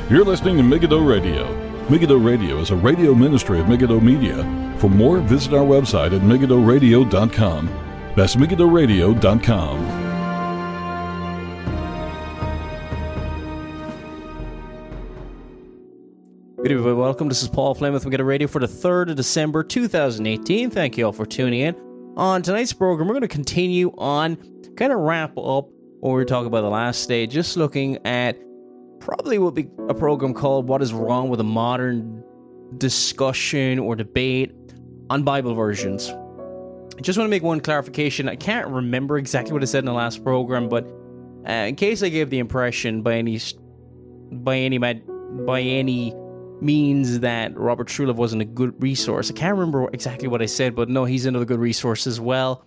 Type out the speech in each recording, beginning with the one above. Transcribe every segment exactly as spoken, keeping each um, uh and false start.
You're listening to Megiddo Radio. Megiddo Radio is a radio ministry of Megiddo Media. For more, visit our website at megiddo radio dot com. That's megiddo radio dot com. Good evening, welcome. This is Paul Flynn with Megiddo Radio for the third of December, two thousand eighteen. Thank you all for tuning in. On tonight's program, we're going to continue on, kind of wrap up what we were talking about the last day, just looking at probably will be a program called What is Wrong with a Modern Discussion or Debate on Bible Versions. I just want to make one clarification. I can't remember exactly what I said in the last program, but uh, in case I gave the impression by any by any by any means that Robert Trulove wasn't a good resource, I can't remember exactly what I said, but no, he's another good resource as well.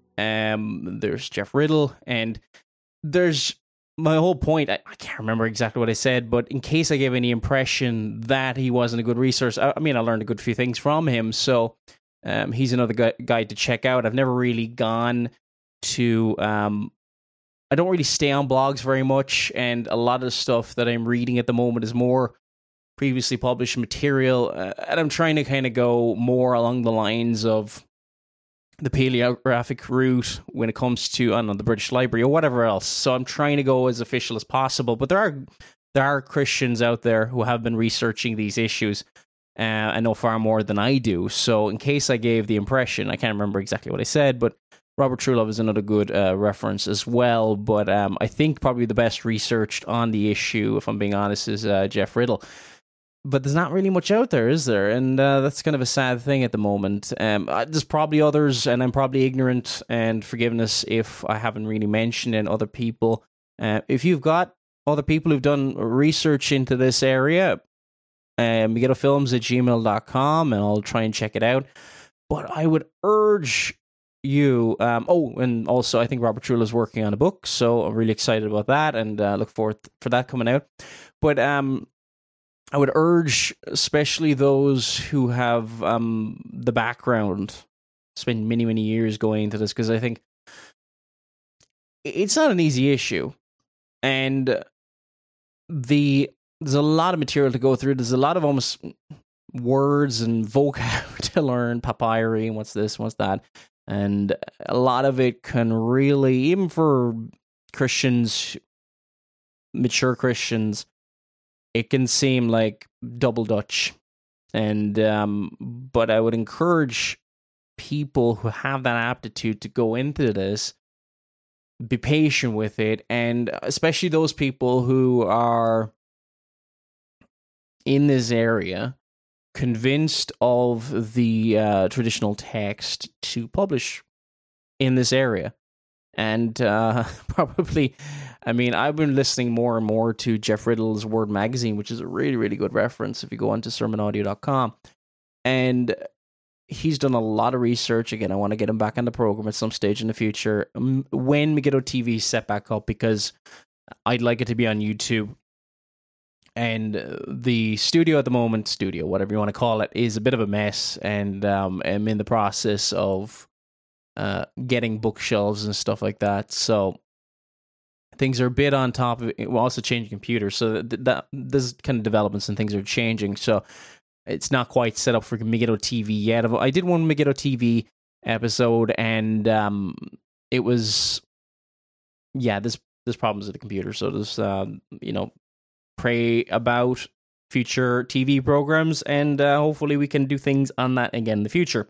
Um, there's Jeff Riddle, and there's my whole point. I, I can't remember exactly what I said, but in case I gave any impression that he wasn't a good resource, I, I mean, I learned a good few things from him, so um, he's another guy, guy to check out. I've never really gone to, um, I don't really stay on blogs very much, and a lot of the stuff that I'm reading at the moment is more previously published material, uh, and I'm trying to kind of go more along the lines of the paleographic route when it comes to, I don't know, the British Library or whatever else. So I'm trying to go as official as possible. But there are there are Christians out there who have been researching these issues uh, and know far more than I do. So in case I gave the impression, I can't remember exactly what I said, but Robert Trulove is another good uh, reference as well. But um, I think probably the best researched on the issue, if I'm being honest, is uh, Jeff Riddle. But there's not really much out there, is there? And uh, that's kind of a sad thing at the moment. Um, uh, there's probably others, and I'm probably ignorant, and forgiveness if I haven't really mentioned in other people. Uh, if you've got other people who've done research into this area, um, megiddofilms at gmail dot com, and I'll try and check it out. But I would urge you... Um, oh, and also I think Robert Trulove is working on a book, so I'm really excited about that, and uh, look forward for that coming out. But... um. I would urge, especially those who have um, the background, spent many, many years going into this, because I think it's not an easy issue. And the there's a lot of material to go through. There's a lot of almost words and vocab to learn, papyri, and what's this, what's that. And a lot of it can really, even for Christians, mature Christians, it can seem like double Dutch, and um, but I would encourage people who have that aptitude to go into this, be patient with it, and especially those people who are in this area convinced of the uh, traditional text to publish in this area. And uh, probably, I mean, I've been listening more and more to Jeff Riddle's Word Magazine, which is a really, really good reference if you go onto sermon audio dot com. And he's done a lot of research. Again, I want to get him back on the program at some stage in the future when Megiddo T V is set back up, because I'd like it to be on YouTube. And the studio at the moment, studio, whatever you want to call it, is a bit of a mess. And um, I'm in the process of Uh, getting bookshelves and stuff like that, so things are a bit on top of it. We're also changing computers, so that, that there's kind of developments and things are changing. So it's not quite set up for Megiddo T V yet. I did one Megiddo T V episode, and um, it was yeah. There's there's problems with the computer, so there's um, you know, pray about future T V programs, and uh, hopefully we can do things on that again in the future.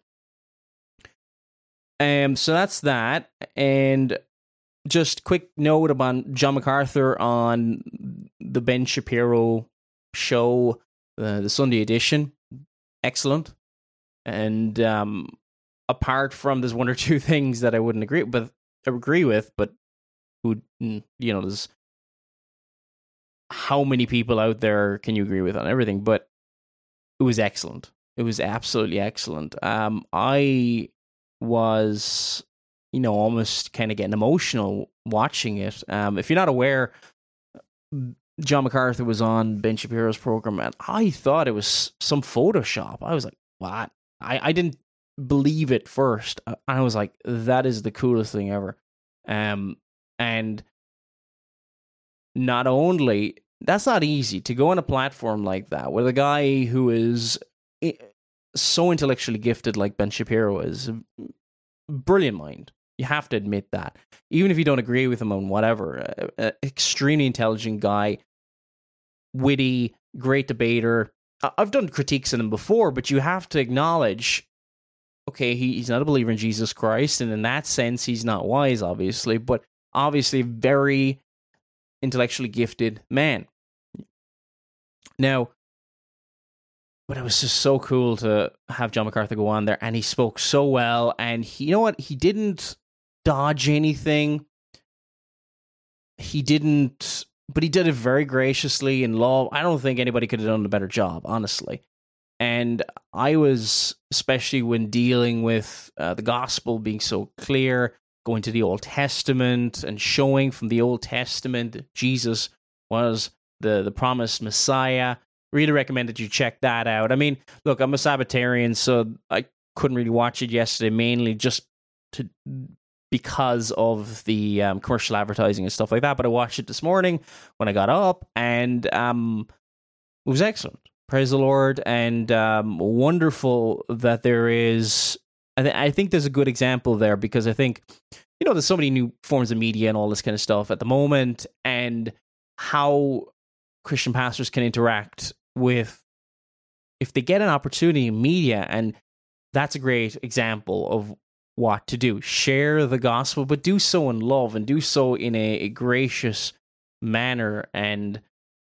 Um, so that's that, and just quick note about John MacArthur on the Ben Shapiro show, uh, the Sunday edition, excellent. And um, apart from there's one or two things that I wouldn't agree, but agree with, but who you know, there's how many people out there can you agree with on everything? But it was excellent. It was absolutely excellent. Um, I. was, you know, almost kind of getting emotional watching it. Um, if you're not aware, John MacArthur was on Ben Shapiro's program, and I thought it was some Photoshop. I was like, what? I, I didn't believe it first. I was like, that is the coolest thing ever. Um, and not only that's not easy to go on a platform like that with a guy who is so intellectually gifted like Ben Shapiro is. Brilliant mind. You have to admit that. Even if you don't agree with him on whatever, uh, uh, extremely intelligent guy, witty, great debater. I've done critiques on him before, but you have to acknowledge, okay, he, he's not a believer in Jesus Christ, and in that sense, he's not wise, obviously, but obviously very intellectually gifted man. Now, but it was just so cool to have John MacArthur go on there, and he spoke so well, and he, you know what, he didn't dodge anything. He didn't... But he did it very graciously in law. I don't think anybody could have done a better job, honestly. And I was, especially when dealing with uh, the gospel being so clear, going to the Old Testament and showing from the Old Testament that Jesus was the, the promised Messiah. Really recommend that you check that out. I mean, look, I'm a Sabbatarian, so I couldn't really watch it yesterday, mainly just to... because of the um, commercial advertising and stuff like that. But I watched it this morning when I got up, and um, it was excellent. Praise the Lord, and um, wonderful that there is... I, th- I think there's a good example there, because I think, you know, there's so many new forms of media and all this kind of stuff at the moment, and how Christian pastors can interact with... If they get an opportunity in media, and that's a great example of what to do. Share the gospel, but do so in love and do so in a, a gracious manner. And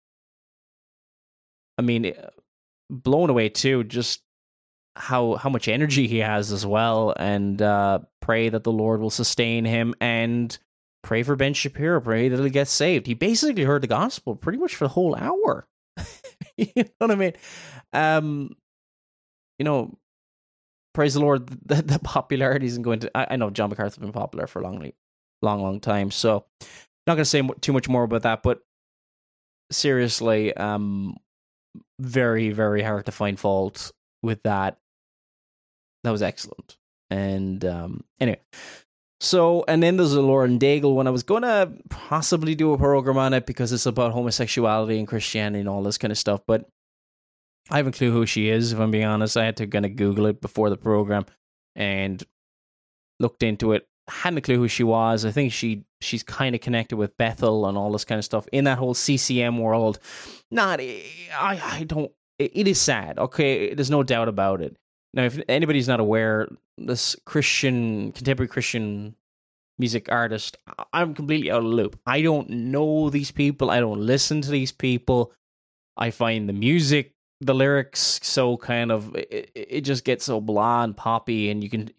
I mean, blown away too, just how how much energy he has as well. And uh, pray that the Lord will sustain him, and pray for Ben Shapiro. Pray that he'll get saved. He basically heard the gospel pretty much for the whole hour. You know what I mean? Um, you know, praise the Lord, the, the popularity isn't going to... I, I know John MacArthur's been popular for a long, long, long time, so not going to say too much more about that, but seriously, um, very, very hard to find fault with that. That was excellent. And um, anyway, so, and then there's a Lauren Daigle one. I was going to possibly do a program on it because it's about homosexuality and Christianity and all this kind of stuff, but I have a clue who she is, if I'm being honest. I had to kind of Google it before the program and looked into it. Hadn't a clue who she was. I think she she's kind of connected with Bethel and all this kind of stuff in that whole C C M world. Not, I, I don't, it, it is sad. Okay, there's no doubt about it. Now, if anybody's not aware, this Christian, contemporary Christian music artist, I'm completely out of the loop. I don't know these people. I don't listen to these people. I find the music, the lyrics so kind of, it, it just gets so blah and poppy, and you can,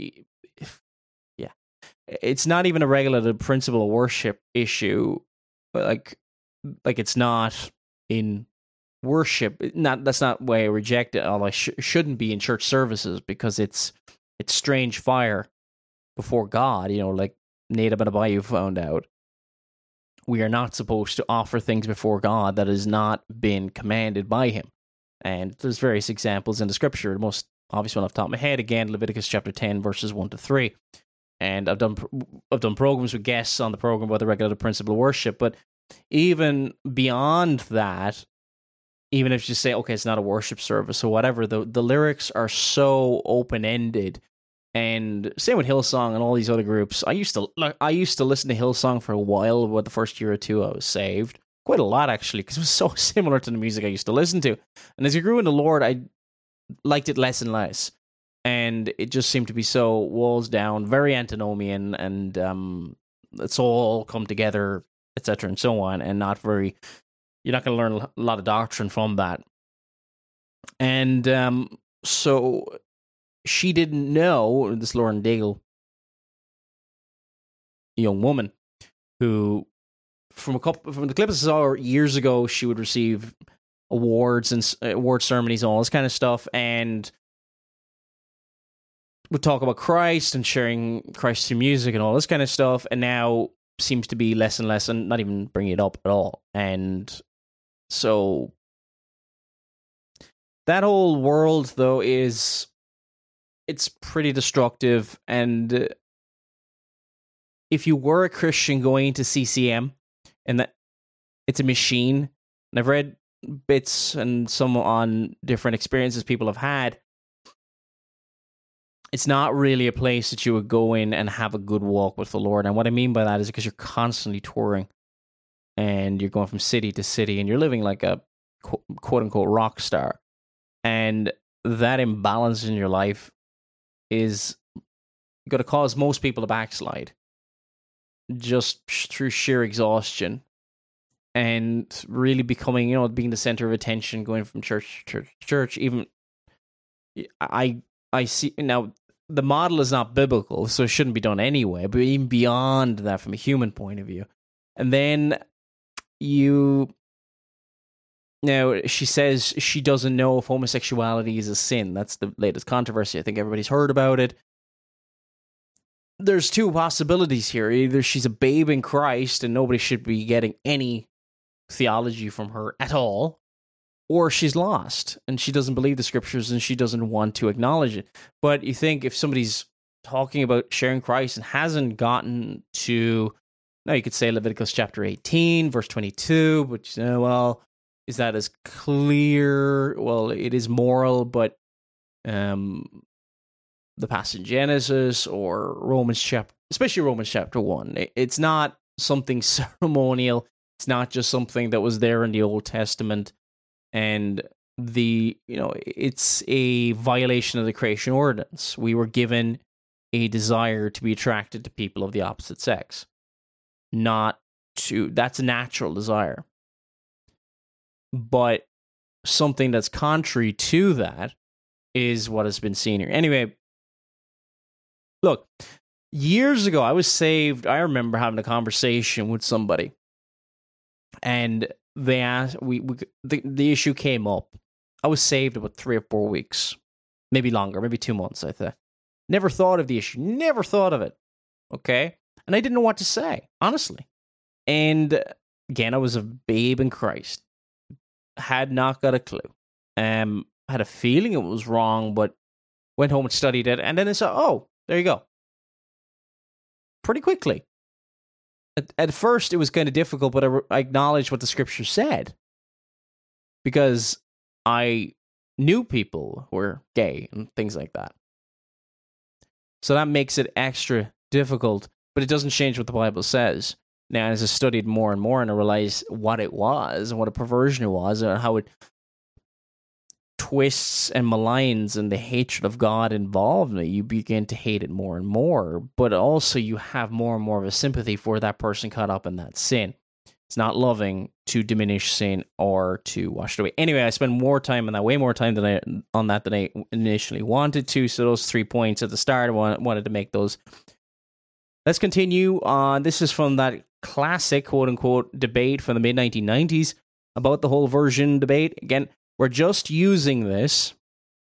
yeah. It's not even a regulated principle of worship issue. Like, like it's not in worship. Not That's not why I reject it, although I sh- shouldn't be in church services, because it's it's strange fire before God, you know, like Nada Bayou found out. We are not supposed to offer things before God that has not been commanded by him. And there's various examples in the scripture. The most obvious one off the top of my head, again, Leviticus chapter ten, verses one to three. And I've done I've done programs with guests on the program about the regulated principle of worship. But even beyond that, even if you say, okay, it's not a worship service or whatever, the, the lyrics are so open-ended. And same with Hillsong and all these other groups. I used to like, I used to listen to Hillsong for a while, about the first year or two I was saved. Quite a lot, actually, because it was so similar to the music I used to listen to. And as I grew in the Lord, I liked it less and less. And it just seemed to be so walls down, very antinomian, and um, it's all come together, et cetera, and so on, and not very... You're not going to learn a lot of doctrine from that. And um, so she didn't know, this Lauren Daigle, young woman, who from a couple from the clips I saw years ago, she would receive awards and uh, award ceremonies and all this kind of stuff, and would talk about Christ and sharing Christ through music and all this kind of stuff, and now seems to be less and less, and not even bringing it up at all. And so that whole world, though, is it's pretty destructive. And if you were a Christian going to C C M, and that it's a machine, and I've read bits and some on different experiences people have had. It's not really a place that you would go in and have a good walk with the Lord. And what I mean by that is because you're constantly touring and you're going from city to city and you're living like a quote unquote rock star. And that imbalance in your life is going to cause most people to backslide just through sheer exhaustion and really becoming, you know, being the center of attention, going from church to church, church. Even I, I see now the model is not biblical, so it shouldn't be done anyway, but even beyond that from a human point of view. And then you, now she says she doesn't know if homosexuality is a sin. That's the latest controversy. I think everybody's heard about it. There's two possibilities here. Either she's a babe in Christ and nobody should be getting any theology from her at all, or she's lost and she doesn't believe the scriptures and she doesn't want to acknowledge it. But you think if somebody's talking about sharing Christ and hasn't gotten to, now you could say Leviticus chapter eighteen, verse twenty-two, but you say, well, is that as clear? Well, it is moral, but um, the passage in Genesis or Romans chapter, especially Romans chapter one, it's not something ceremonial. It's not just something that was there in the Old Testament. And the, you know, it's a violation of the creation ordinance. We were given a desire to be attracted to people of the opposite sex. Not to, that's a natural desire. But something that's contrary to that is what has been seen here. Anyway, look, years ago, I was saved. I remember having a conversation with somebody. And they asked, we, we the, the issue came up. I was saved about three or four weeks, maybe longer, maybe two months, I think. Never thought of the issue, never thought of it, okay? And I didn't know what to say, honestly. And again, I was a babe in Christ. Had not got a clue. Um, had a feeling it was wrong, but went home and studied it, and then I said, oh, there you go. Pretty quickly. At, at first, it was kind of difficult, but I, I acknowledged what the scripture said. Because I knew people who were gay and things like that. So that makes it extra difficult, but it doesn't change what the Bible says. Now, as I studied more and more and I realized what it was and what a perversion it was and how it twists and maligns and the hatred of God involved in it, you begin to hate it more and more. But also you have more and more of a sympathy for that person caught up in that sin. It's not loving to diminish sin or to wash it away. Anyway, I spent more time on that, way more time than I, on that than I initially wanted to. So those three points at the start, I wanted to make those. Let's continue on. This is from that classic, quote-unquote, debate from the mid nineteen nineties about the whole version debate. Again, we're just using this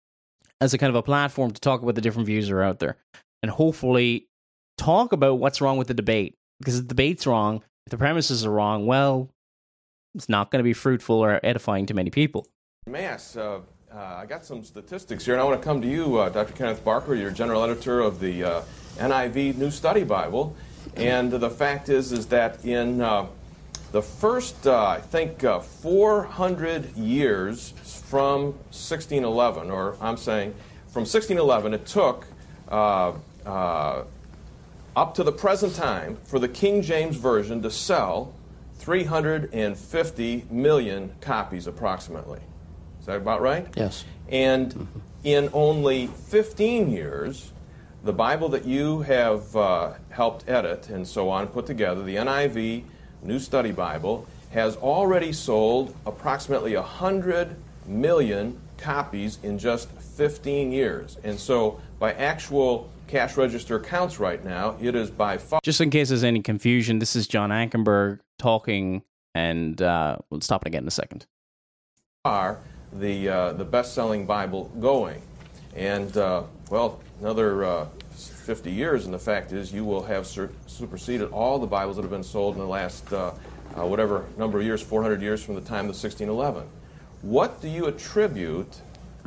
as a kind of a platform to talk about the different views that are out there and hopefully talk about what's wrong with the debate. Because the debate's wrong, if the premises are wrong, well, it's not going to be fruitful or edifying to many people. Mass, uh, uh, I got some statistics here, and I want to come to you, uh, Doctor Kenneth Barker. You're general editor of the uh, N I V New Study Bible. And the fact is, is that in uh, the first, uh, I think, uh, four hundred years from sixteen eleven, or I'm saying from sixteen eleven, it took uh, uh, up to the present time for the King James Version to sell three hundred fifty million copies approximately. Is that about right? Yes. And mm-hmm. in only fifteen years, the Bible that you have uh, helped edit and so on, put together, the N I V New Study Bible, has already sold approximately one hundred million copies in just fifteen years. And so by actual cash register counts right now, it is by far... Just in case there's any confusion, this is John Ankenberg talking, and uh, we'll stop it again in a second. ...are the, uh, the best-selling Bible going. And, uh, well, another uh, fifty years, and the fact is you will have sur- superseded all the Bibles that have been sold in the last, uh, uh, whatever number of years, four hundred years from the time of sixteen eleven. What do you attribute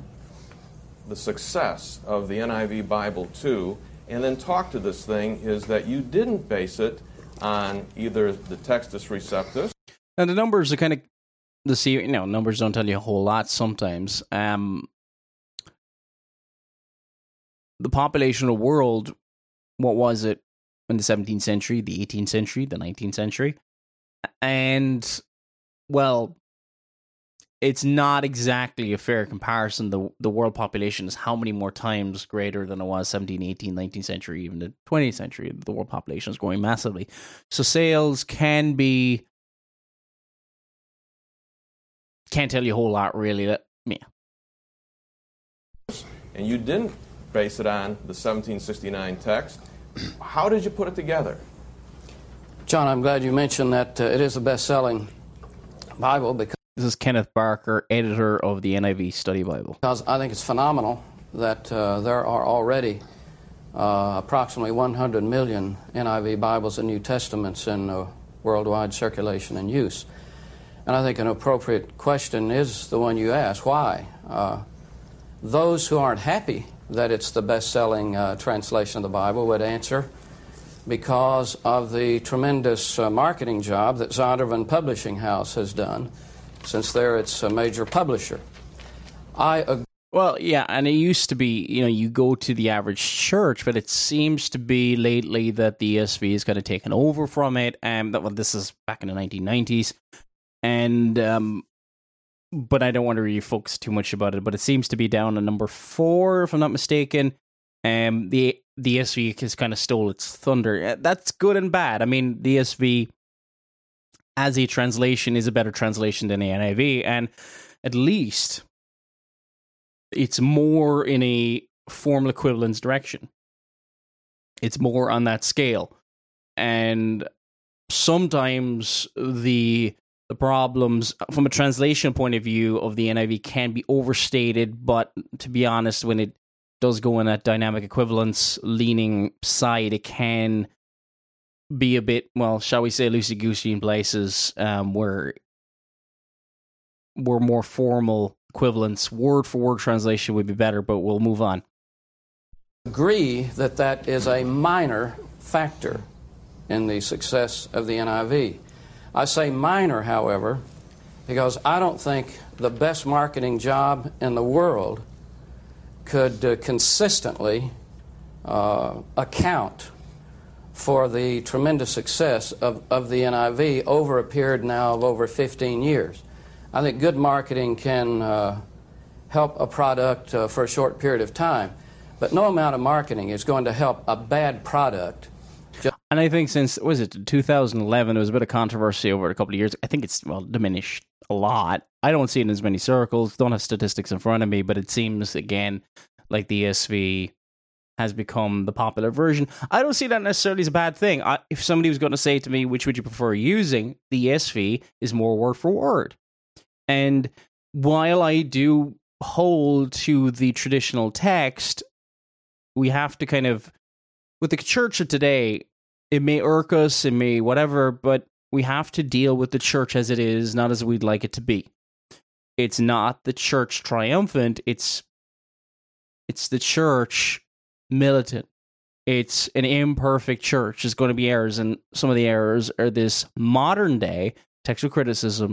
the success of the N I V Bible to? And then talk to this thing is that you didn't base it on either the Textus Receptus. And the numbers are kind of the see, you know, numbers don't tell you a whole lot sometimes. Um, the population of the world, what was it in the seventeenth century, the eighteenth century, the nineteenth century? And, well, it's not exactly a fair comparison. The the world population is how many more times greater than it was seventeenth, eighteenth, nineteenth century, even the twentieth century. The world population is growing massively. So sales can be, can't tell you a whole lot, really. That, yeah. And you didn't base it on the seventeen sixty-nine text. How did you put it together? John, I'm glad you mentioned that uh, it is a best-selling Bible because This is Kenneth Barker, editor of the N I V Study Bible. Because I think it's phenomenal that uh, there are already uh, approximately one hundred million N I V Bibles and New Testaments in uh, worldwide circulation and use. And I think an appropriate question is the one you asked, why? Uh, those who aren't happy that it's the best-selling uh, translation of the Bible would answer, because of the tremendous uh, marketing job that Zondervan Publishing House has done, since they're its a major publisher. I agree. Well, yeah, and it used to be, you know, you go to the average church, but it seems to be lately that the E S V is kind of taken over from it. And um, well, this is back in the nineteen nineties, and um, but I don't want to really focus too much about it. But it seems to be down to number four, if I'm not mistaken. Um, the the E S V has kind of stole its thunder. That's good and bad. I mean, the E S V as a translation is a better translation than the N I V, and at least it's more in a formal equivalence direction. It's more on that scale. And sometimes the the problems from a translation point of view of the N I V can be overstated, but to be honest, when it does go in that dynamic equivalence leaning side, it can be a bit, well, shall we say, loosey-goosey in places um, where where more formal equivalence, word-for-word translation would be better, but we'll move on. Agree that that is a minor factor in the success of the N I V. I say minor, however, because I don't think the best marketing job in the world could uh, consistently uh, account for the tremendous success of, of the N I V over a period now of over fifteen years. I think good marketing can uh, help a product uh, for a short period of time, but no amount of marketing is going to help a bad product. Just and I think since, was it two thousand eleven, there was a bit of controversy over a couple of years. I think it's, well, diminished a lot. I don't see it in as many circles, don't have statistics in front of me, but it seems, again, like the E S V has become the popular version. I don't see that necessarily as a bad thing. I, if somebody was going to say to me, which would you prefer using, the E S V is more word for word. And while I do hold to the traditional text, we have to kind of, with the church of today, it may irk us, it may whatever, but we have to deal with the church as it is, not as we'd like it to be. It's not the church triumphant, it's it's the church militant. It's an imperfect church. There's going to be errors, and some of the errors are this modern day textual criticism,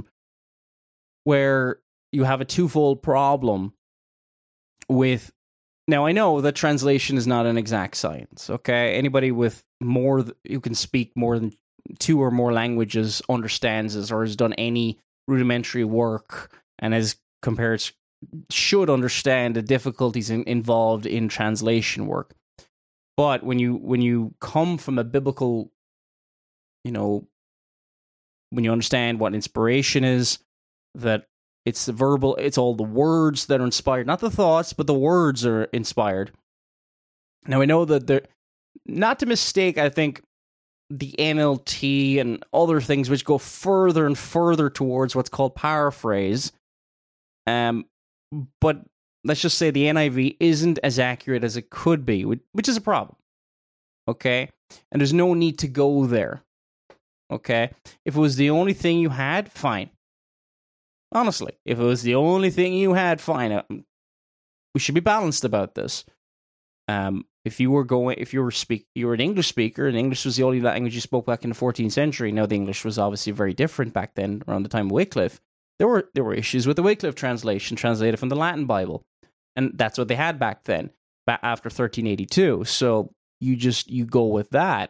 where you have a twofold problem with. Now, I know that translation is not an exact science, okay? Anybody with more, th- who can speak more than two or more languages understands this, or has done any rudimentary work and has compared, should understand the difficulties in, involved in translation work. But when you when you come from a biblical, you know, when you understand what inspiration is, that it's the verbal, it's all the words that are inspired, not the thoughts, but the words are inspired. Now, I know that there, not to mistake, I think, the N L T and other things which go further and further towards what's called paraphrase. Um, but let's just say the N I V isn't as accurate as it could be, which is a problem. Okay? And there's no need to go there. Okay? If it was the only thing you had, fine. Honestly, if it was the only thing you had, fine. Uh, we should be balanced about this. Um, if you were going, if you were speak, you were an English speaker, and English was the only language you spoke back in the fourteenth century. Now, the English was obviously very different back then, around the time of Wycliffe. There were there were issues with the Wycliffe translation, translated from the Latin Bible, and that's what they had back then, back after thirteen eighty-two. So you just you go with that.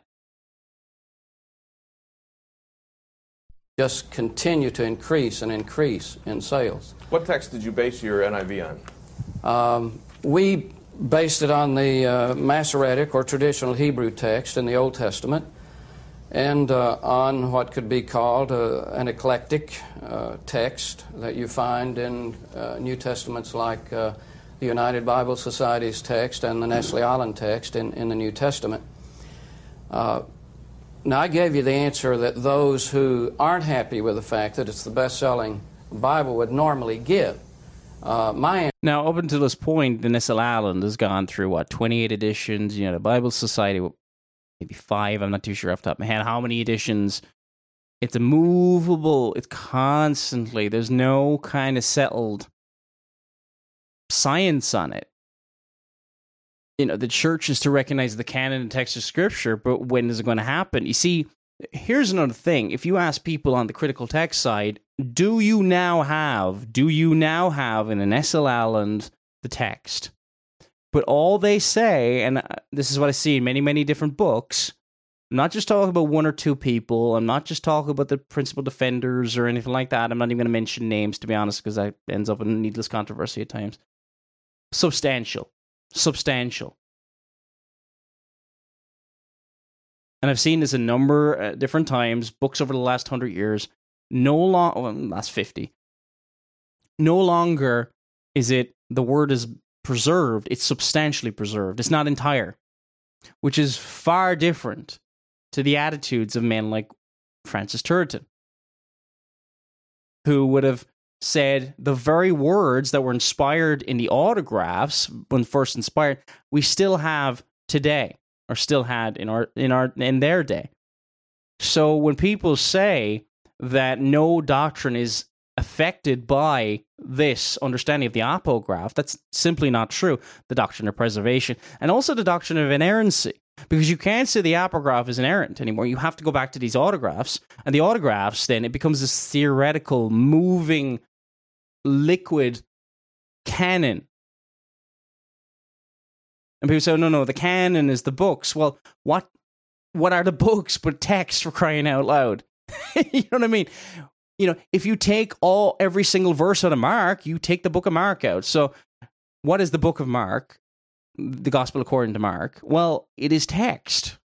Just continue to increase and increase in sales. What text did you base your N I V on? Um, we based it on the uh, Masoretic or traditional Hebrew text in the Old Testament, and uh, on what could be called uh, an eclectic uh, text that you find in uh, New Testaments like uh, the United Bible Society's text and the Nestle Aland text in, in the New Testament. Uh, now, I gave you the answer that those who aren't happy with the fact that it's the best-selling Bible would normally give. Uh, my now, up until this point, the Nestle Aland has gone through, what, twenty-eight editions, you know, the Bible Society, maybe five, I'm not too sure off the top of my head, how many editions. It's a movable, it's constantly, there's no kind of settled science on it. You know, the church is to recognize the canon and text of Scripture, but when is it going to happen? You see, here's another thing. If you ask people on the critical text side, do you now have, do you now have in an Nestle Aland the text? But all they say, and this is what I see in many, many different books, I'm not just talking about one or two people, I'm not just talking about the principal defenders or anything like that, I'm not even going to mention names, to be honest, because that ends up in needless controversy at times. Substantial. Substantial. And I've seen this a number of different times, books over the last hundred years, no long, well, last fifty. No longer is it, the word is preserved, it's substantially preserved. It's not entire, which is far different to the attitudes of men like Francis Turretin, who would have said the very words that were inspired in the autographs when first inspired, we still have today, or still had in our in our in their day. So when people say that no doctrine is affected by this understanding of the apocryph, that's simply not true. The doctrine of preservation, and also the doctrine of inerrancy, because you can't say the apocryph is inerrant anymore. You have to go back to these autographs, and the autographs, then it becomes this theoretical, moving, liquid canon. And people say, oh, no, no, the canon is the books. Well, what what are the books but text, for crying out loud? You know what I mean? You know, if you take all every single verse out of Mark, you take the book of Mark out. So what is the book of Mark? The Gospel according to Mark? Well, it is text.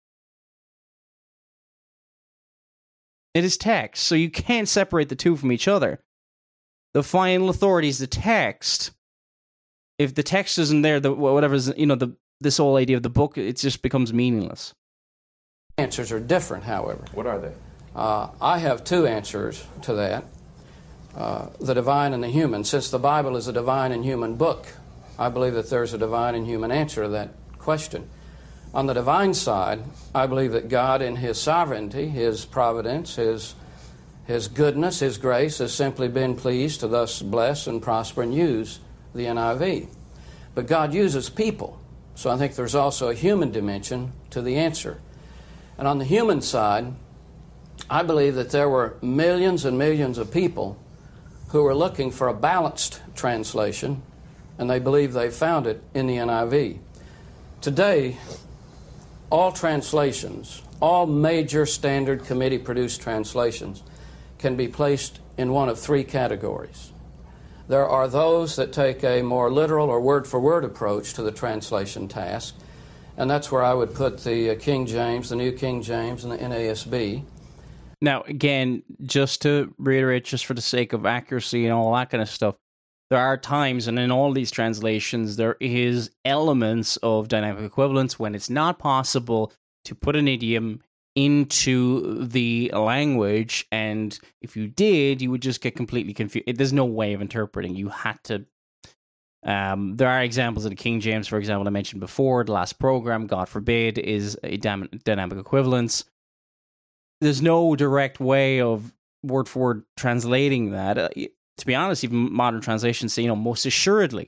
It is text. So you can't separate the two from each other. The final authority is the text. If the text isn't there, the whatever's, you know, the this whole idea of the book, it just becomes meaningless. Answers are different, however. What are they? Uh, I have two answers to that. Uh, the divine and the human. Since the Bible is a divine and human book, I believe that there's a divine and human answer to that question. On the divine side, I believe that God in His sovereignty, His providence, His, His goodness, His grace has simply been pleased to thus bless and prosper and use the N I V. But God uses people, so I think there's also a human dimension to the answer. And on the human side, I believe that there were millions and millions of people who were looking for a balanced translation, and they believe they found it in the N I V. Today, all translations, all major standard committee-produced translations, can be placed in one of three categories. There are those that take a more literal or word-for-word approach to the translation task, and that's where I would put the King James, the New King James, and the N A S B. Now, again, just to reiterate, just for the sake of accuracy and all that kind of stuff, there are times, and in all these translations, there is elements of dynamic equivalence when it's not possible to put an idiom into the language, and if you did, you would just get completely confused. There's no way of interpreting. You had to... Um, there are examples of the King James, for example, I mentioned before, the last program, God forbid, is a dynamic equivalence. There's no direct way of word-for-word translating that. Uh, to be honest, even modern translations say, you know, most assuredly.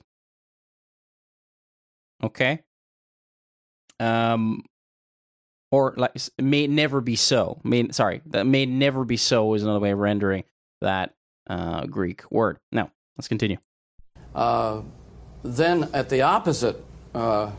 Okay? Um, or, like, may never be so. May, sorry, that may never be so is another way of rendering that. uh, Greek word. Now, let's continue. Uh, then at the opposite uh,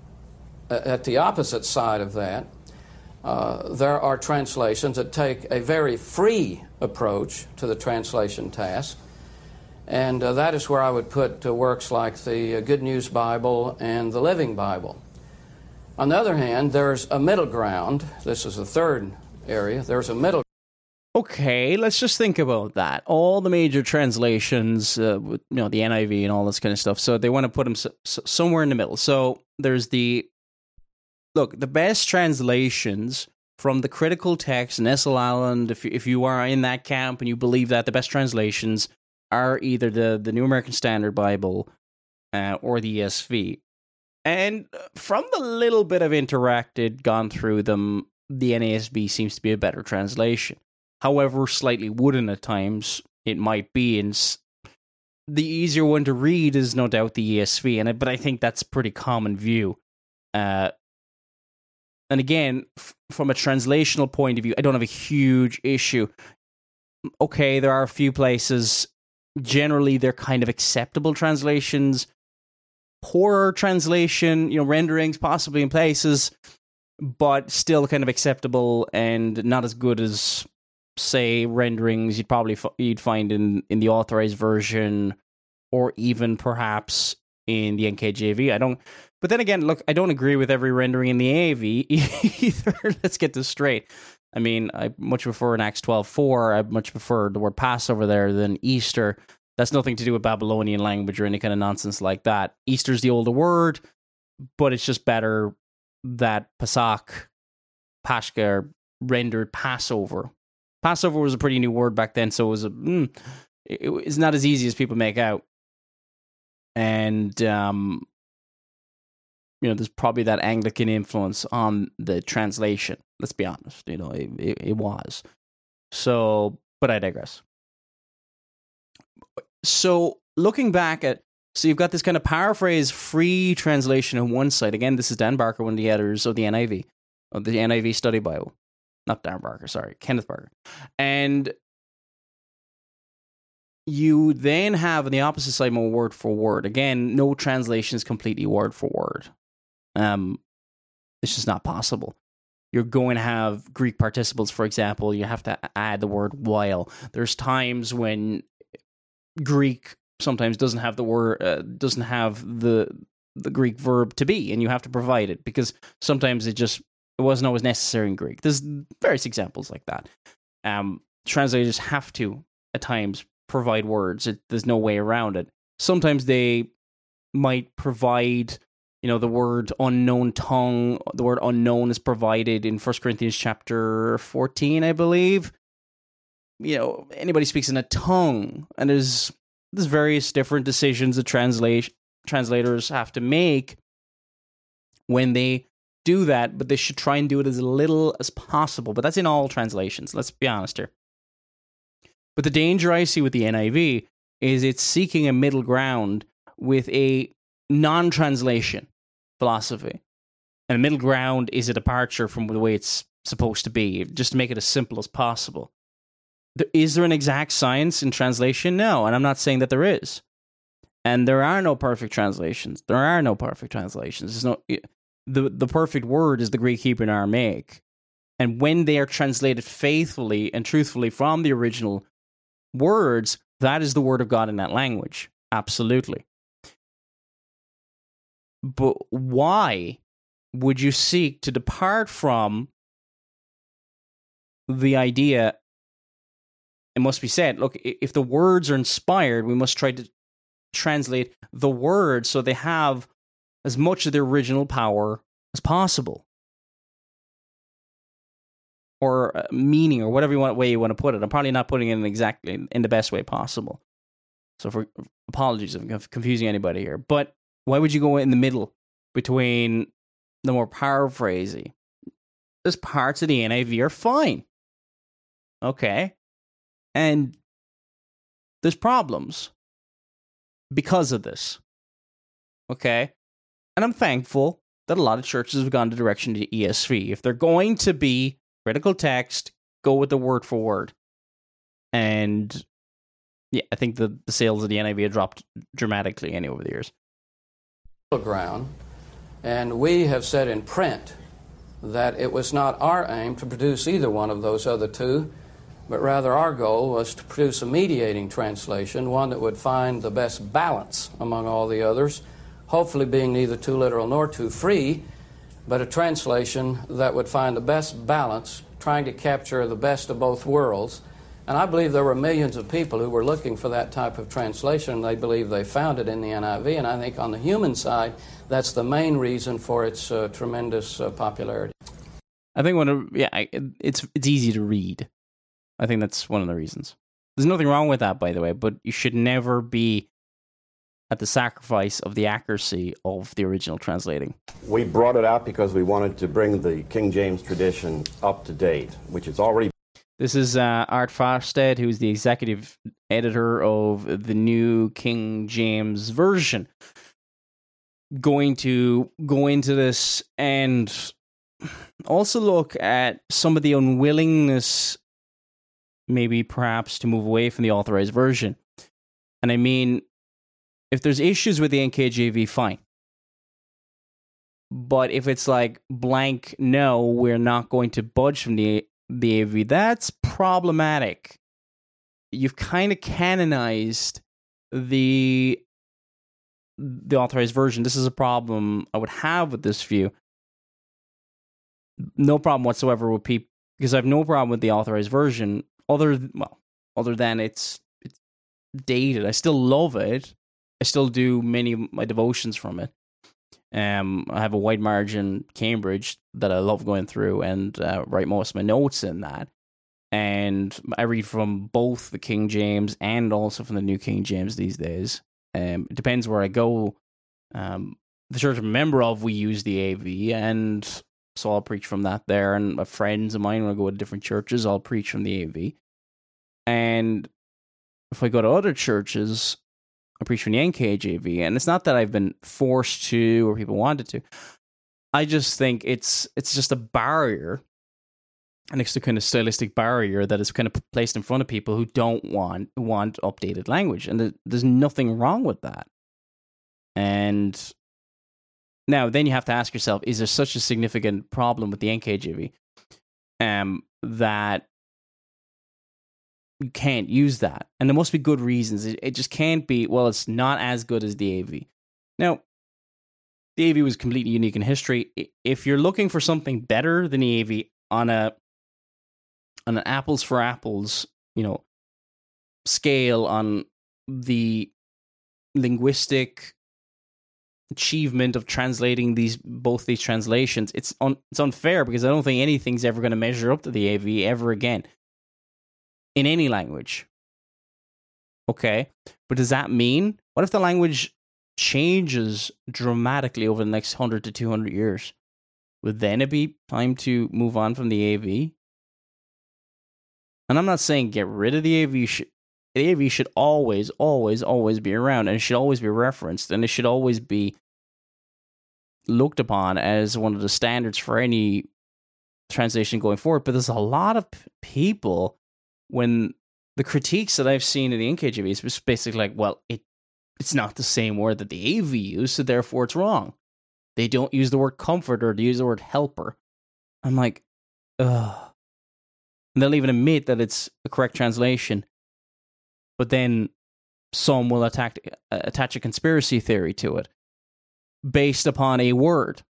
at the opposite side of that, uh, there are translations that take a very free approach to the translation task, and uh, that is where I would put uh, works like the uh, Good News Bible and the Living Bible. On the other hand, there's a middle ground. This is the third area. There's a middle. Okay, let's just think about that. All the major translations, uh, you know, the N I V and all this kind of stuff. So they want to put them so, so somewhere in the middle. So there's the look, the best translations from the critical text, Nestle Island. If if you are in that camp and you believe that, the best translations are either the the New American Standard Bible uh, or the E S V. And from the little bit I've interacted, gone through them, the N A S B seems to be a better translation. However slightly wooden at times it might be, and the easier one to read is no doubt the E S V, and but I think that's a pretty common view. Uh, and again, f- from a translational point of view, I don't have a huge issue. Okay, there are a few places, generally they're kind of acceptable translations. Poorer translation, you know, renderings possibly in places, but still kind of acceptable and not as good as, say, renderings you'd probably f- you'd find in, in the authorized version, or even perhaps in the N K J V. I don't, but then again, look, I don't agree with every rendering in the A V either. Let's get this straight. I mean, I much prefer in Acts twelve four. I much prefer the word Passover there than Easter. That's nothing to do with Babylonian language or any kind of nonsense like that. Easter's the older word, but it's just better that Pesach, Pashka, rendered Passover. Passover was a pretty new word back then, so it was a, mm, it, it's not as easy as people make out. And, um, you know, there's probably that Anglican influence on the translation. Let's be honest, you know, it, it, it was. So, but I digress. So, looking back at, so you've got this kind of paraphrase free translation on one side. Again, this is Dan Barker, one of the editors of the N I V, of the N I V Study Bible. Not Dan Barker, sorry, Kenneth Barker. And you then have on the opposite side more word for word. Again, no translation is completely word for word. Um, it's just not possible. You're going to have Greek participles, for example. You have to add the word while. There's times when Greek sometimes doesn't have the word, uh, doesn't have the the Greek verb to be, and you have to provide it because sometimes it just it wasn't always necessary in Greek. There's various examples like that. Um, translators have to at times provide words. It, there's no way around it. Sometimes they might provide, you know, the word unknown tongue. The word unknown is provided in First Corinthians chapter fourteen, I believe. You know, anybody speaks in a tongue, and there's there's various different decisions that translate translators have to make when they do that, but they should try and do it as little as possible. But that's in all translations. Let's be honest here. But the danger I see with the N I V is it's seeking a middle ground with a non-translation philosophy, and a middle ground is a departure from the way it's supposed to be, just to make it as simple as possible. Is there an exact science in translation? No, and I'm not saying that there is. And there are no perfect translations. There are no perfect translations. There's no the the perfect word is the Greek, Hebrew, and Aramaic. And when they are translated faithfully and truthfully from the original words, that is the word of God in that language. Absolutely. But why would you seek to depart from the idea? It must be said, look, if the words are inspired, we must try to translate the words so they have as much of their original power as possible. Or uh, meaning, or whatever you want, way you want to put it. I'm probably not putting it in exactly in the best way possible. So for apologies if I'm confusing anybody here. But why would you go in the middle between the more paraphrasing? There's parts of the N I V are fine. Okay. And there's problems because of this. Okay? And I'm thankful that a lot of churches have gone the direction to E S V. If they're going to be critical text, go with the word for word. And yeah, I think the, the sales of the N I V have dropped dramatically any over the years. Ground, and we have said in print that it was not our aim to produce either one of those other two, but rather our goal was to produce a mediating translation, one that would find the best balance among all the others, hopefully being neither too literal nor too free, but a translation that would find the best balance, trying to capture the best of both worlds. And I believe there were millions of people who were looking for that type of translation. They believe they found it in the N I V, and I think on the human side, that's the main reason for its uh, tremendous uh, popularity. I think one of, yeah, it's it's easy to read. I think that's one of the reasons. There's nothing wrong with that, by the way, but you should never be at the sacrifice of the accuracy of the original translating. We brought it out because we wanted to bring the King James tradition up to date, which is already... This is uh, Art Farstead, who's the executive editor of the new King James Version, going to go into this and also look at some of the unwillingness, maybe perhaps, to move away from the authorized version. And I mean, if there's issues with the N K J V, fine. But if it's like blank, no, we're not going to budge from the the A V, that's problematic. You've kind of canonized the the authorized version. This is a problem I would have with this view. No problem whatsoever with people, because I have no problem with the authorized version, other well, other than it's it's dated. I still love it. I still do many of my devotions from it. Um, I have a wide margin Cambridge that I love going through and uh, write most of my notes in that. And I read from both the King James and also from the New King James these days. Um, it depends where I go. Um, the church I'm a member of, we use the A V, and so I'll preach from that there. And my friends of mine, when I go to different churches, I'll preach from the A V. And if I go to other churches, I preach from the N K J V, and it's not that I've been forced to or people wanted to. I just think it's it's just a barrier, an extra kind of stylistic barrier that is kind of placed in front of people who don't want want updated language, and there's nothing wrong with that. And now, then you have to ask yourself: is there such a significant problem with the N K J V um, that you can't use that? And there must be good reasons. It, it just can't be, well, it's not as good as the A V. Now, the A V was completely unique in history. If you're looking for something better than the A V on a on an apples for apples, you know, scale on the linguistic achievement of translating these both these translations, it's un, it's unfair, because I don't think anything's ever going to measure up to the A V ever again. In any language. Okay, but does that mean, what if the language changes dramatically over the next one hundred to two hundred years? Would then it be time to move on from the A V? And I'm not saying get rid of the A V. The A V should always, always, always be around, and it should always be referenced, and it should always be looked upon as one of the standards for any translation going forward. But there's a lot of p- people... when the critiques that I've seen in the N K J V is basically like, well, it it's not the same word that the A V used, so therefore it's wrong. They don't use the word comforter, they use the word helper. I'm like, ugh. And they'll even admit that it's a correct translation, but then some will attack, uh, attach a conspiracy theory to it based upon a word.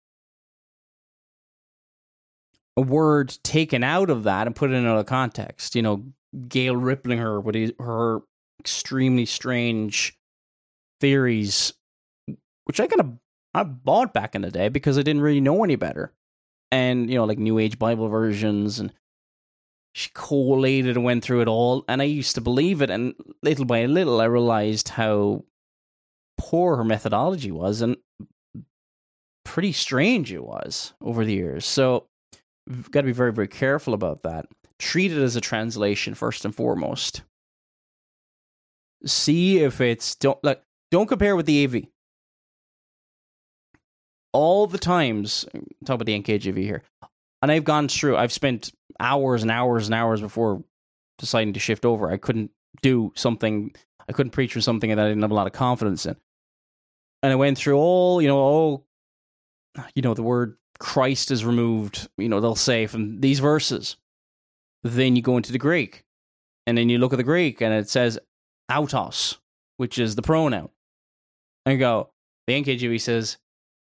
A word taken out of that and put it in another context. You know, Gail Riplinger with his, her extremely strange theories, which I kind of I bought back in the day because I didn't really know any better. And, you know, like New Age Bible versions, and she collated and went through it all, and I used to believe it, and little by little I realized how poor her methodology was, and pretty strange it was over the years. So we've got to be very, very careful about that. Treat it as a translation first and foremost. See if it's don't like don't compare with the A V. All the times, talk about the N K J V here, and I've gone through. I've spent hours and hours and hours before deciding to shift over. I couldn't do something, I couldn't preach for something that I didn't have a lot of confidence in. And I went through all, you know, all, you know, the word Christ is removed, you know, they'll say from these verses. Then you go into the Greek, and then you look at the Greek, and it says autos, which is the pronoun. And you go, the N K J V says,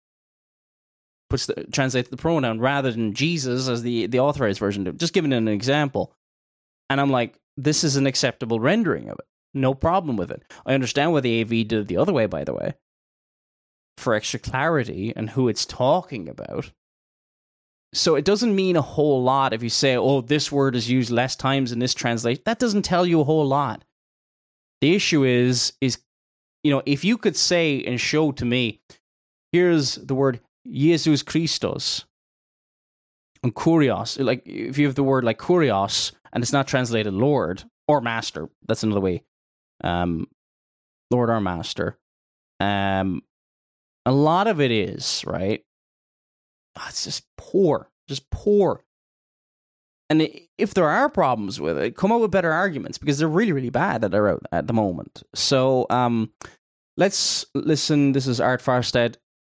puts the, translates the pronoun rather than Jesus as the, the authorized version did. Just giving an example. And I'm like, this is an acceptable rendering of it. No problem with it. I understand why the A V did it the other way, by the way, for extra clarity and who it's talking about. So it doesn't mean a whole lot if you say, oh, this word is used less times in this translation. That doesn't tell you a whole lot. The issue is, is, you know, if you could say and show to me, here's the word Jesus Christos and kurios, like if you have the word like kurios and it's not translated Lord or Master, that's another way, um, Lord or Master. Um, a lot of it is, right? Oh, it's just poor, just poor. And if there are problems with it, come up with better arguments, because they're really, really bad that they're out at the moment. So um, let's listen. This is Art Farstead.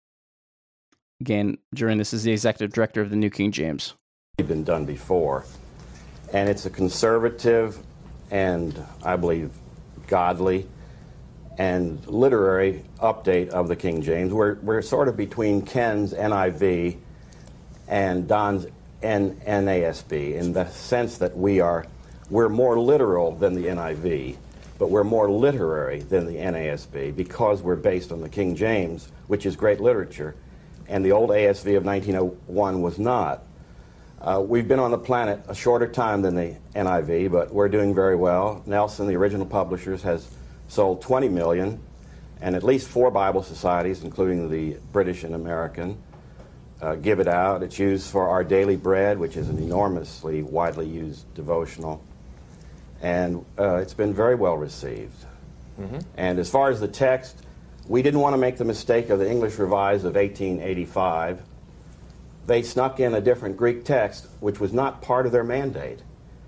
Again, during this is the executive director of the New King James. It's been done before, and it's a conservative and, I believe, godly and literary update of the King James. We're, we're sort of between Ken's N I V and Don's N A S B in the sense that we are, we're more literal than the N I V, but we're more literary than the N A S B because we're based on the King James, which is great literature, and the old A S V of nineteen oh one was not. Uh, we've been on the planet a shorter time than the N I V, but we're doing very well. Nelson, the original publishers, has sold twenty million, and at least four Bible societies, including the British and American, uh, give it out. It's used for Our Daily Bread, which is an enormously widely used devotional, and uh, it's been very well received. Mm-hmm. And as far as the text, we didn't want to make the mistake of the English Revised of eighteen eighty-five. They snuck in a different Greek text, which was not part of their mandate.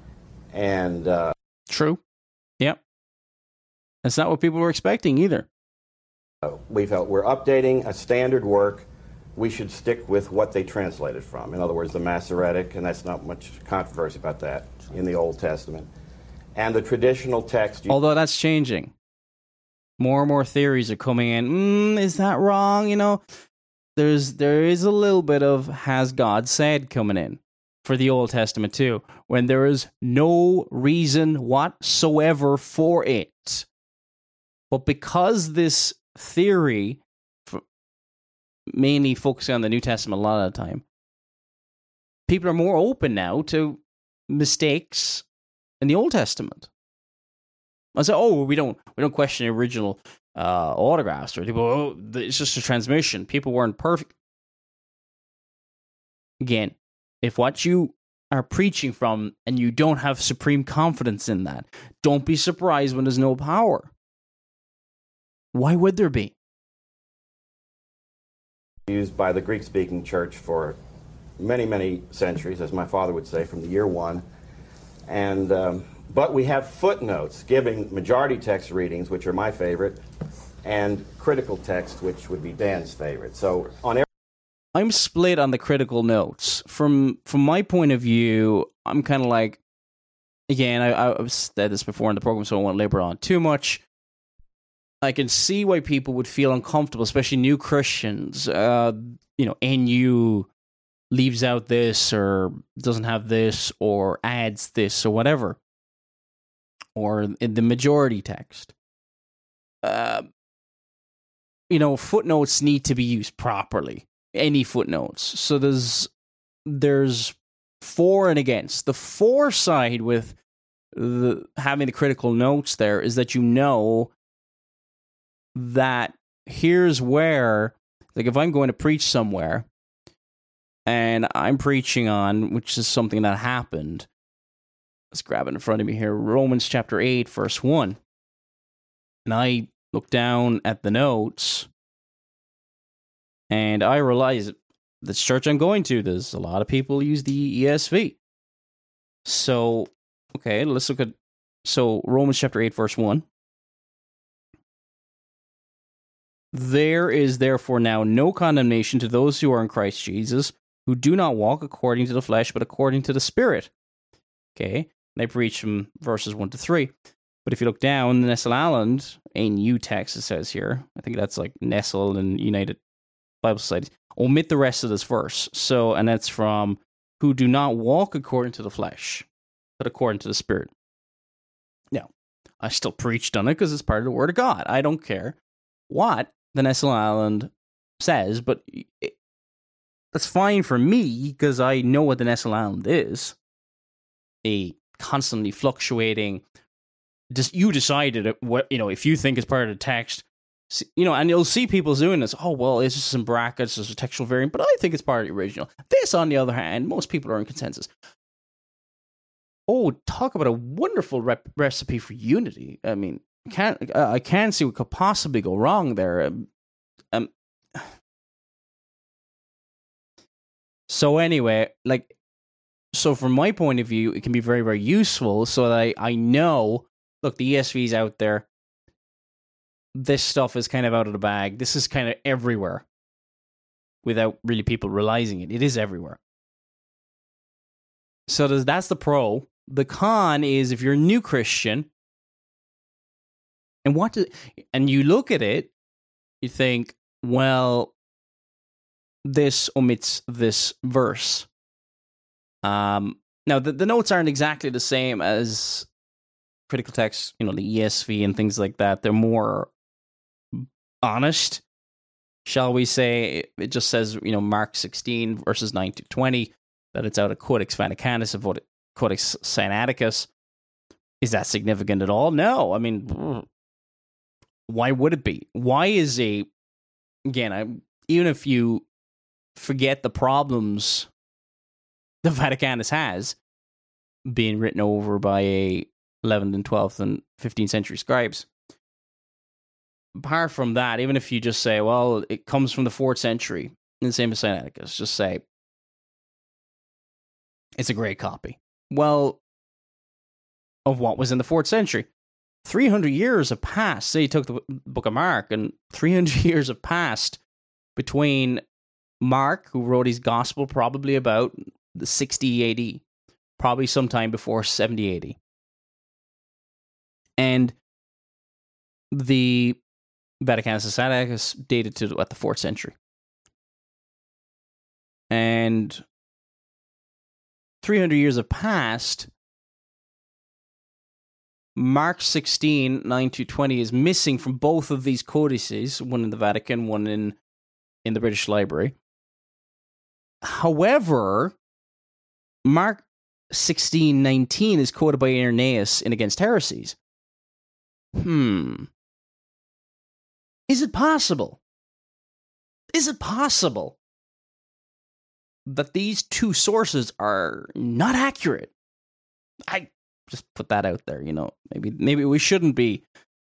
And uh, True. Yep. That's not what people were expecting either. Uh, we felt we're updating a standard work. We should stick with what they translated from. In other words, the Masoretic, and that's not much controversy about that in the Old Testament. And the traditional text. You- Although that's changing. More and more theories are coming in. Mm, is that wrong? You know, there's there is a little bit of has God said coming in for the Old Testament too, when there is no reason whatsoever for it. But because this theory, mainly focusing on the New Testament a lot of the time, people are more open now to mistakes in the Old Testament. I say, oh, we don't we don't question the original uh, autographs, or people, oh, it's just a transmission. People weren't perfect. Again, if what you are preaching from and you don't have supreme confidence in that, don't be surprised when there's no power. Why would there be? Used by the Greek-speaking church for many, many centuries, as my father would say, from the year one. And um, but we have footnotes giving majority text readings, which are my favorite, and critical text, which would be Dan's favorite. So on every I'm split on the critical notes. From from my point of view, I'm kind of like, again, I, I've said this before in the program, so I won't labor on too much. I can see why people would feel uncomfortable, especially new Christians. Uh, you know, N U leaves out this, or doesn't have this, or adds this, or whatever. Or in the majority text. Uh, you know, footnotes need to be used properly. Any footnotes. So there's there's for and against. The for side with the, having the critical notes there is that you know that here's where, like if I'm going to preach somewhere and I'm preaching on, which is something that happened, let's grab it in front of me here, Romans chapter eight, verse one. And I look down at the notes and I realize the church I'm going to, there's a lot of people use the E S V. So, okay, let's look at So Romans chapter eight, verse one. There is therefore now no condemnation to those who are in Christ Jesus, who do not walk according to the flesh, but according to the Spirit. Okay, they preach from verses one to three. But if you look down, the Nestle Island, a new text, it says here, I think that's like Nestle and United Bible Society, omit the rest of this verse. So, and that's from, who do not walk according to the flesh, but according to the Spirit. Now, I still preached on it because it's part of the Word of God. I don't care what the Nestle Island says, but it, that's fine for me because I know what the Nestle Island is. A constantly fluctuating, just you decided what, you know, if you think it's part of the text, you know, and you'll see people doing this. Oh, well, it's just some brackets, it's a textual variant, but I think it's part of the original. This, on the other hand, most people are in consensus. Oh, talk about a wonderful rep- recipe for unity. I mean, can't I can't see what could possibly go wrong there. Um, um, so anyway, like, so from my point of view, it can be very, very useful so that I, I know, look, the E S V's out there. This stuff is kind of out of the bag. This is kind of everywhere without really people realizing it. It is everywhere. So that's the pro. The con is if you're a new Christian, and what do, and you look at it, you think, well, this omits this verse. Um, now, the, the notes aren't exactly the same as critical text, you know, the E S V and things like that. They're more honest, shall we say. It just says, you know, Mark sixteen, verses nine to twenty, that it's out of Codex Vaticanus of what Codex Sinaiticus. Is that significant at all? No. I mean, why would it be? Why is a, again, I, even if you forget the problems the Vaticanus has, being written over by a eleventh and twelfth and fifteenth century scribes, apart from that, even if you just say, well, it comes from the fourth century, and the same as Sinaiticus, just say, it's a great copy. Well, of what was in the fourth century? three hundred years have passed. Say you took the Book of Mark, and three hundred years have passed between Mark, who wrote his gospel probably about the sixty A D, probably sometime before seventy A D, and the Vaticanus Sinaiticus dated to what, the fourth century. And three hundred years have passed. Mark sixteen, nine to twenty is missing from both of these codices, one in the Vatican, one in, in the British Library. However, Mark sixteen, nineteen is quoted by Irenaeus in Against Heresies. Hmm. Is it possible? Is it possible that these two sources are not accurate? I just put that out there, you know. Maybe maybe we shouldn't be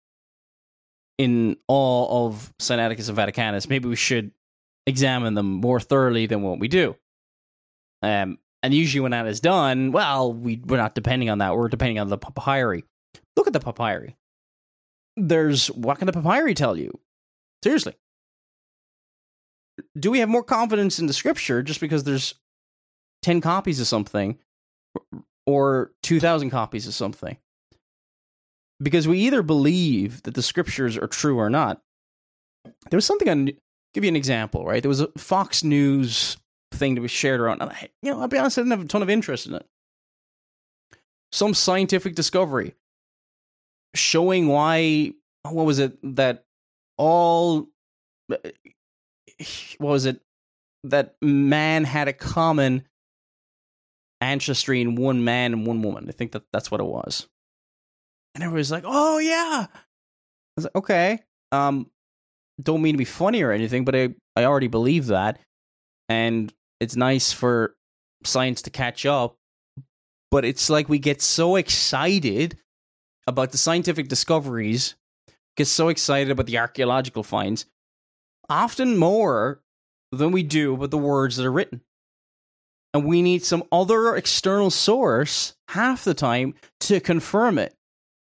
in awe of Sinaiticus and Vaticanus. Maybe we should examine them more thoroughly than what we do. Um, and usually when that is done, well, we, we're not depending on that. We're depending on the papyri. Look at the papyri. There's, what can the papyri tell you? Seriously. Do we have more confidence in the scripture just because there's ten copies of something or two thousand copies of something? Because we either believe that the scriptures are true or not. There was something, I'll give you an example, right? There was a Fox News thing that was shared around, and I, you know, I'll be honest, I didn't have a ton of interest in it. Some scientific discovery showing why, what was it, that all, what was it, that man had a common ancestry in one man and one woman. I think that that's what it was. And everybody's like, oh yeah. I was like, okay. Um, don't mean to be funny or anything, but I, I already believe that. And it's nice for science to catch up. But it's like we get so excited about the scientific discoveries, get so excited about the archaeological finds, often more than we do about the words that are written. And we need some other external source half the time to confirm it.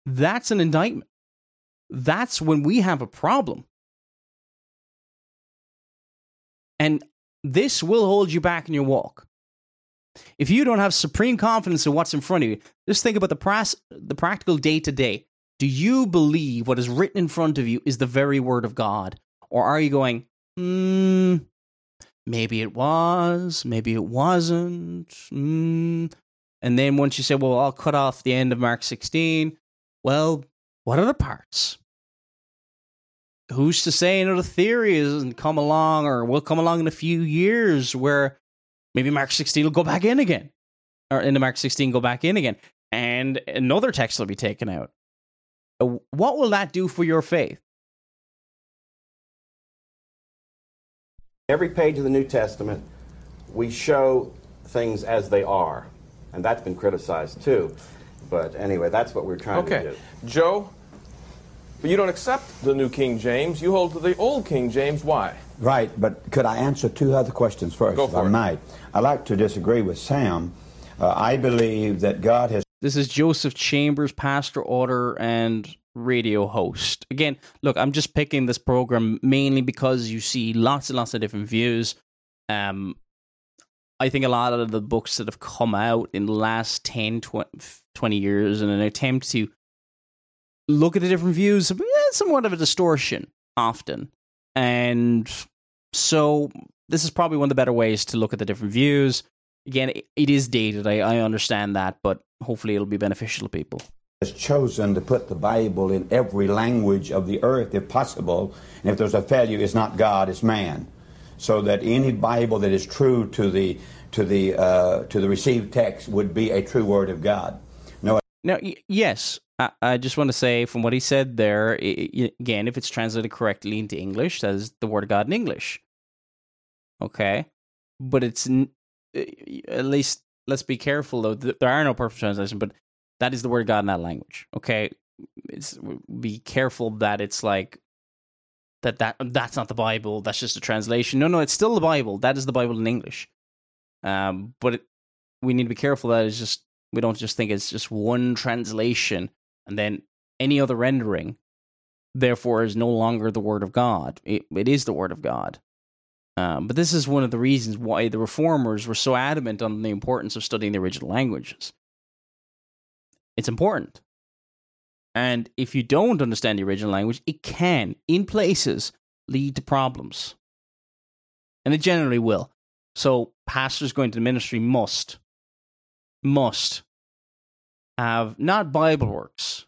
that's an indictment. That's when we have a problem. And this will hold you back in your walk. If you don't have supreme confidence in what's in front of you, just think about the, pras- the practical day-to-day. Do you believe what is written in front of you is the very word of God? Or are you going, hmm, maybe it was, maybe it wasn't, hmm. And then once you say, well, I'll cut off the end of Mark sixteen, well, what are the parts? Who's to say another theory hasn't come along or will come along in a few years where maybe Mark sixteen will go back in again, or into Mark sixteen go back in again, and another text will be taken out. What will that do for your faith? Every page of the New Testament, we show things as they are, and that's been criticized too. But anyway, that's what we're trying okay. to do. Joe, but you don't accept the New King James. You hold to the Old King James. Why? Right, but could I answer two other questions first, Go if for I it. might? I'd like to disagree with Sam. Uh, I believe that God has... This is Joseph Chambers, pastor, author, and radio host. Again, look, I'm just picking this program mainly because you see lots and lots of different views. Um, I think a lot of the books that have come out in the last ten, twenty years in an attempt to look at the different views, eh, somewhat of a distortion, often. And so this is probably one of the better ways to look at the different views. Again, it, it is dated, I, I understand that, but hopefully it'll be beneficial to people. has chosen to put the Bible in every language of the earth, if possible. And if there's a failure, it's not God, it's man. So that any Bible that is true to the to the uh, to the received text would be a true word of God. No. Now, y- yes, I, I just want to say from what he said there, I, I, again, if it's translated correctly into English, that is the word of God in English. Okay, but it's n- at least let's be careful though. There are no perfect translations, but that is the word of God in that language. Okay, it's be careful that it's like that. That that's not the Bible. That's just a translation. No, no, it's still the Bible. That is the Bible in English. Um, but it, we need to be careful that it's just we don't just think it's just one translation and then any other rendering, therefore, is no longer the word of God. It, it is the word of God. Um, but this is one of the reasons why the Reformers were so adamant on the importance of studying the original languages. It's important. And if you don't understand the original language, it can, in places, lead to problems. And it generally will. So pastors going to the ministry must, must have, not BibleWorks.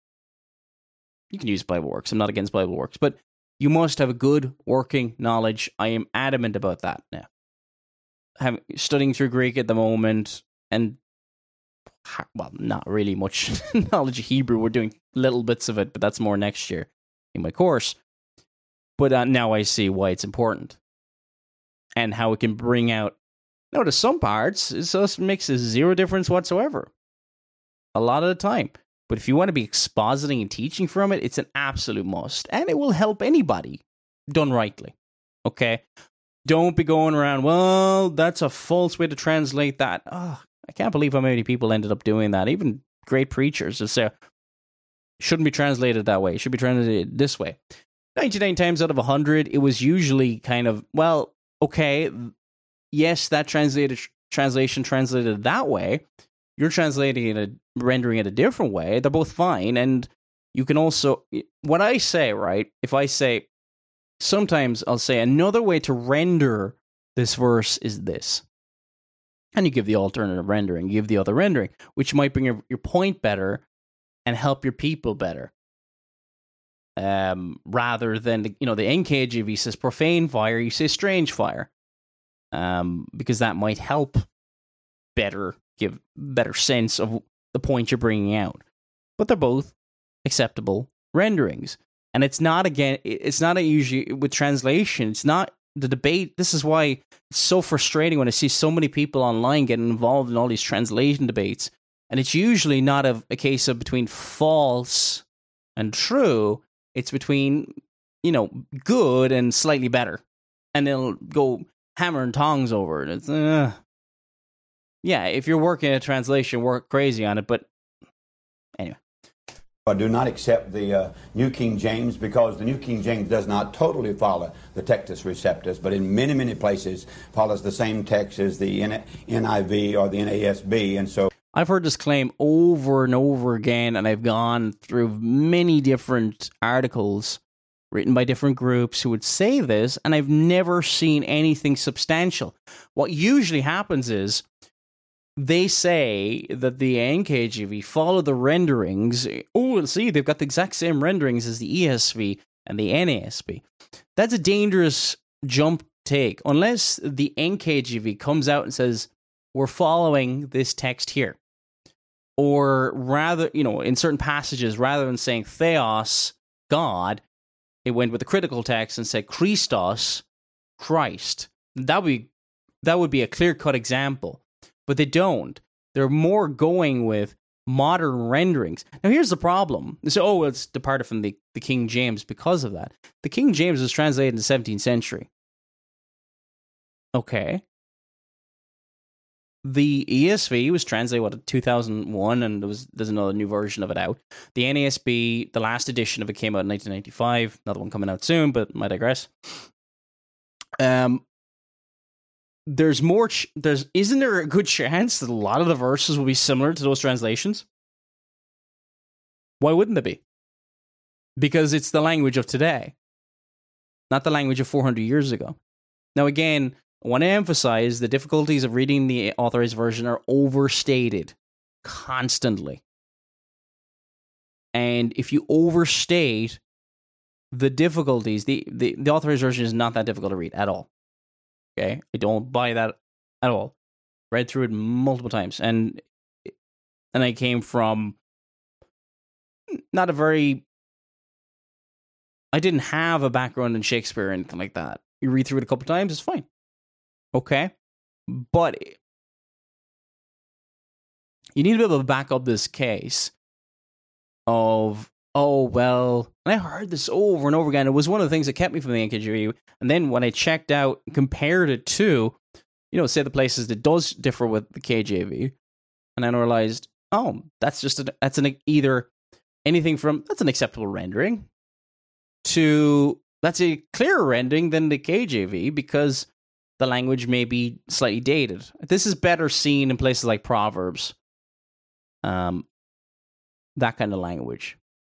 You can use BibleWorks. I'm not against BibleWorks. But you must have a good working knowledge. I am adamant about that now. Having, studying through Greek at the moment, and, well, not really much knowledge of Hebrew. We're doing little bits of it, but that's more next year in my course. But uh, now I see why it's important. And how it can bring out, notice some parts, it just makes a zero difference whatsoever. A lot of the time. But if you want to be expositing and teaching from it, it's an absolute must. And it will help anybody done rightly. Okay? Don't be going around, well, that's a false way to translate that. Oh, I can't believe how many people ended up doing that. Even great preachers that say, shouldn't be translated that way. It should be translated this way. ninety-nine times out of one hundred, it was usually kind of, well, okay, yes, that translated translation translated that way. You're translating it, rendering it a different way. They're both fine. And you can also, what I say, right, if I say, sometimes I'll say another way to render this verse is this. And you give the alternative rendering, you give the other rendering, which might bring your, your point better and help your people better. Um, rather than, the, you know, the N K J V says profane fire, you say strange fire. Um, because that might help better, give better sense of the point you're bringing out. But they're both acceptable renderings. And it's not, again, it's not a usually, with translation, it's not the debate. This is why it's so frustrating when I see so many people online getting involved in all these translation debates. And it's usually not a, a case of between false and true. It's between, you know, good and slightly better. And they'll go hammer and tongs over it. It's, uh, yeah, if you're working a translation, work crazy on it. But anyway, I do not accept the uh, New King James because the New King James does not totally follow the Textus Receptus, but in many, many places follows the same text as the N I V or the N A S B, and so I've heard this claim over and over again, and I've gone through many different articles written by different groups who would say this, and I've never seen anything substantial. What usually happens is they say that the N K J V follow the renderings. Oh, see, they've got the exact same renderings as the E S V and the N A S B. That's a dangerous jump take, unless the N K J V comes out and says, we're following this text here. Or rather, you know, in certain passages, rather than saying theos, God, it went with the critical text and said Christos, Christ. That would be, that would be a clear-cut example. But they don't. They're more going with modern renderings. Now, here's the problem. They say, oh, well, it's departed from the, the King James because of that. The King James was translated in the seventeenth century. Okay. The E S V was translated, what, in two thousand one, and there was, there's another new version of it out. The N A S B, the last edition of it came out in nineteen ninety-five. Another one coming out soon, but I digress. Um... There's more. Ch- there's isn't there a good chance that a lot of the verses will be similar to those translations? Why wouldn't they be? Because it's the language of today, not the language of four hundred years ago. Now, again, I want to emphasize the difficulties of reading the Authorized Version are overstated constantly, and if you overstate the difficulties, the the, the Authorized Version is not that difficult to read at all. Okay, I don't buy that at all. Read through it multiple times, and and I came from not a very. I didn't have a background in Shakespeare or anything like that. You read through it a couple times, it's fine. Okay, but you need to be able to back up this case of, oh, well, and I heard this over and over again. It was one of the things that kept me from the N K J V. And then when I checked out, compared it to, you know, say the places that does differ with the K J V, and then I realized, oh, that's just, a, that's an either anything from, that's an acceptable rendering, to, that's a clearer rendering than the K J V, because the language may be slightly dated. This is better seen in places like Proverbs. Um, that kind of language.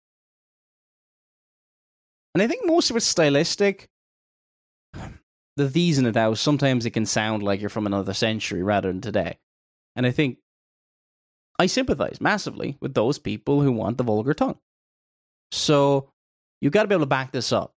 And I think most of it's stylistic. The these and the thous, sometimes it can sound like you're from another century rather than today. And I think I sympathize massively with those people who want the vulgar tongue. So you've got to be able to back this up.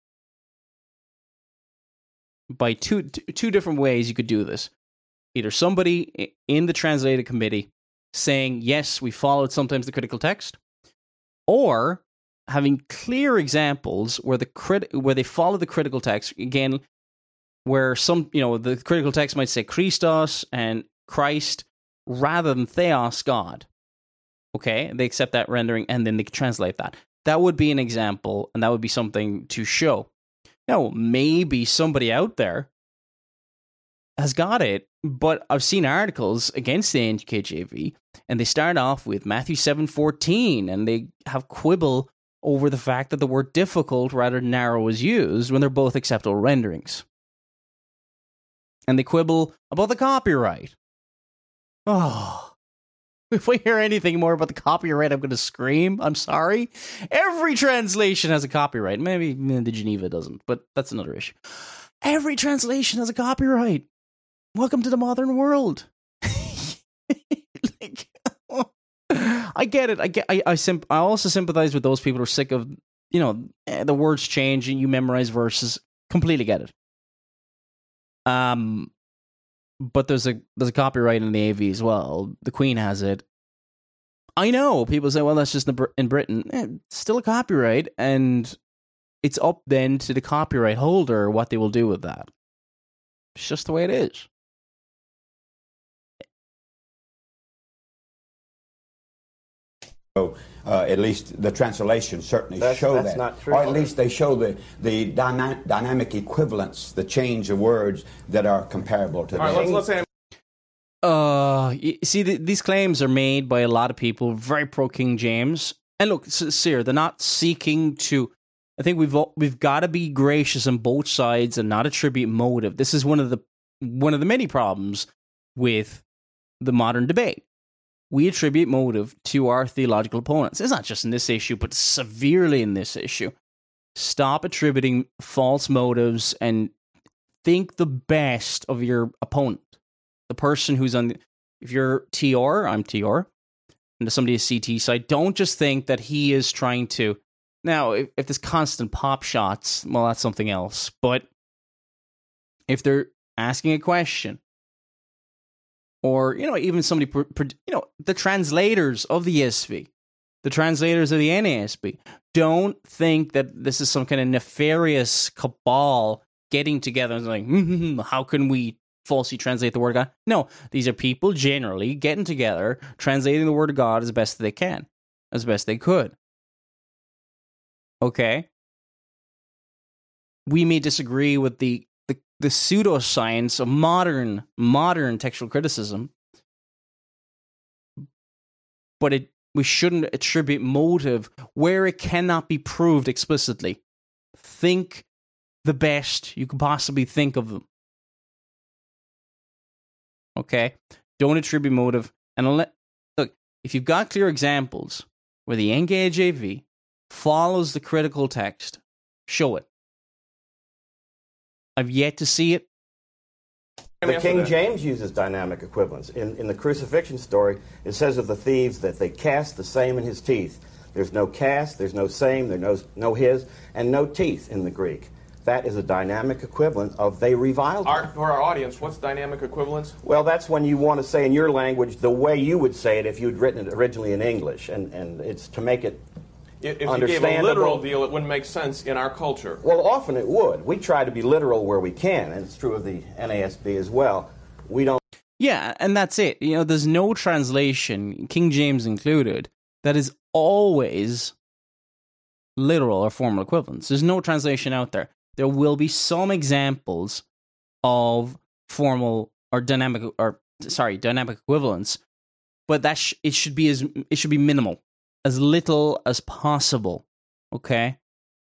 By two, two different ways you could do this. Either somebody in the translated committee saying, yes, we followed sometimes the critical text, or having clear examples where the crit- where they follow the critical text, again, where some, you know, the critical text might say Christos and Christ rather than Theos, God. Okay, they accept that rendering and then they translate that. That would be an example, and that would be something to show. Now, maybe somebody out there has got it, but I've seen articles against the N K J V, and they start off with Matthew seven fourteen, and they have quibble over the fact that the word difficult rather than narrow is used when they're both acceptable renderings. And they quibble about the copyright. Oh, if we hear anything more about the copyright, I'm going to scream. I'm sorry. Every translation has a copyright. Maybe the Geneva doesn't, but that's another issue. Every translation has a copyright. Welcome to the modern world. Like, I get it. I get. I. I, symp- I also sympathize with those people who are sick of, you know, the words change and you memorize verses. Completely get it. Um, but there's a there's a copyright in the A V as well. The Queen has it. I know people say, well, that's just in Britain. Eh, it's still a copyright, and it's up then to the copyright holder what they will do with that. It's just the way it is. So, uh, at least the translations certainly that's, show that's that. Not true. Or at least they show the, the dyna- dynamic equivalence, the change of words that are comparable to All right, let's, let's say Uh, you see, the, these claims are made by a lot of people very pro King James, And look, Sir, they're not seeking to. I think we've we've got to be gracious on both sides and not attribute motive. This is one of the one of the many problems with the modern debate. We attribute motive to our theological opponents. It's not just in this issue, but severely in this issue. Stop attributing false motives and think the best of your opponent. The person who's on, the, if you're T R, I'm T R, and somebody is C T side, don't just think that he is trying to. Now, if, if there's constant pop shots, well, that's something else. But if they're asking a question, or, you know, even somebody, you know, the translators of the E S V, the translators of the N A S B, don't think that this is some kind of nefarious cabal getting together and like, mm-hmm, how can we falsely translate the Word of God? No, these are people generally getting together, translating the Word of God as best they can, as best they could. Okay? We may disagree with the the, the pseudoscience of modern modern textual criticism, but it we shouldn't attribute motive where it cannot be proved explicitly. Think the best you can possibly think of them. Okay? Don't attribute motive. And let, look, if you've got clear examples where the N K J V follows the critical text, show it. I've yet to see it. The King James uses dynamic equivalence. In, in the crucifixion story, it says of the thieves that they cast the same in his teeth. There's no cast, there's no same, there's no, no his, and no teeth in the Greek. That is a dynamic equivalent of they reviled him. Our, for our audience, what's dynamic equivalence? Well, that's when you want to say in your language the way you would say it if you'd written it originally in English, and, and it's to make it If you gave a literal deal, it wouldn't make sense in our culture. Well, often it would. We try to be literal where we can, and it's true of the N A S B as well. We don't. Yeah, and that's it. You know, there's no translation, King James included, that is always literal or formal equivalence. There's no translation out there. There will be some examples of formal or dynamic or sorry, dynamic equivalence, but that sh- it should be as it should be minimal. As little as possible, okay?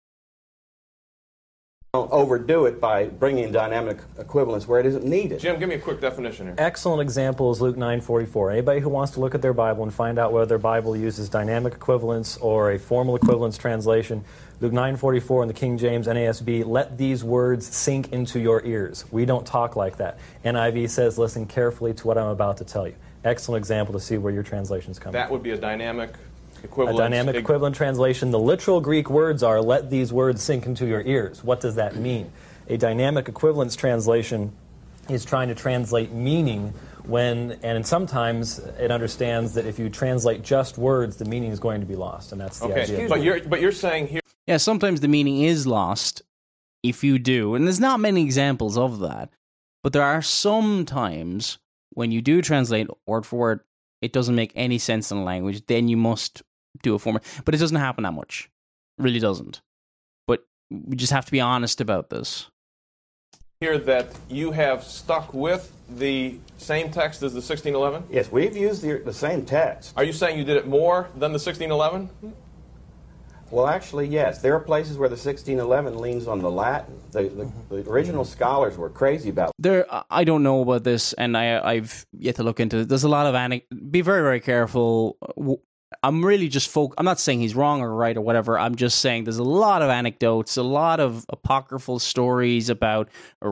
Don't overdo it by bringing dynamic equivalence where it isn't needed. Jim, give me a quick definition here. Excellent example is Luke nine forty-four. Anybody who wants to look at their Bible and find out whether their Bible uses dynamic equivalence or a formal equivalence translation, Luke nine forty-four in the King James N A S B, let these words sink into your ears. We don't talk like that. N I V says, listen carefully to what I'm about to tell you. Excellent example to see where your translations come from. That would be a dynamic equivalent. A dynamic equivalent translation. The literal Greek words are, let these words sink into your ears. What does that mean? A dynamic equivalence translation is trying to translate meaning when, and sometimes it understands that if you translate just words, the meaning is going to be lost, and that's the okay. idea. But you're, but you're saying here... Yeah, sometimes the meaning is lost if you do, and there's not many examples of that, but there are some times when you do translate word for word, it doesn't make any sense in the language, then you must do a formal, but it doesn't happen that much. It really doesn't. But we just have to be honest about this. Here that you have stuck with the same text as the sixteen eleven? Yes, we've used the, the same text. Are you saying you did it more than the sixteen eleven? Well, actually, yes. There are places where the sixteen eleven leans on the Latin. The, the, the original scholars were crazy about it. There, I don't know about this, and I, I've yet to look into it. There's a lot of anec- Be very, very careful. I'm really just folk. I'm not saying he's wrong or right or whatever. I'm just saying there's a lot of anecdotes, a lot of apocryphal stories about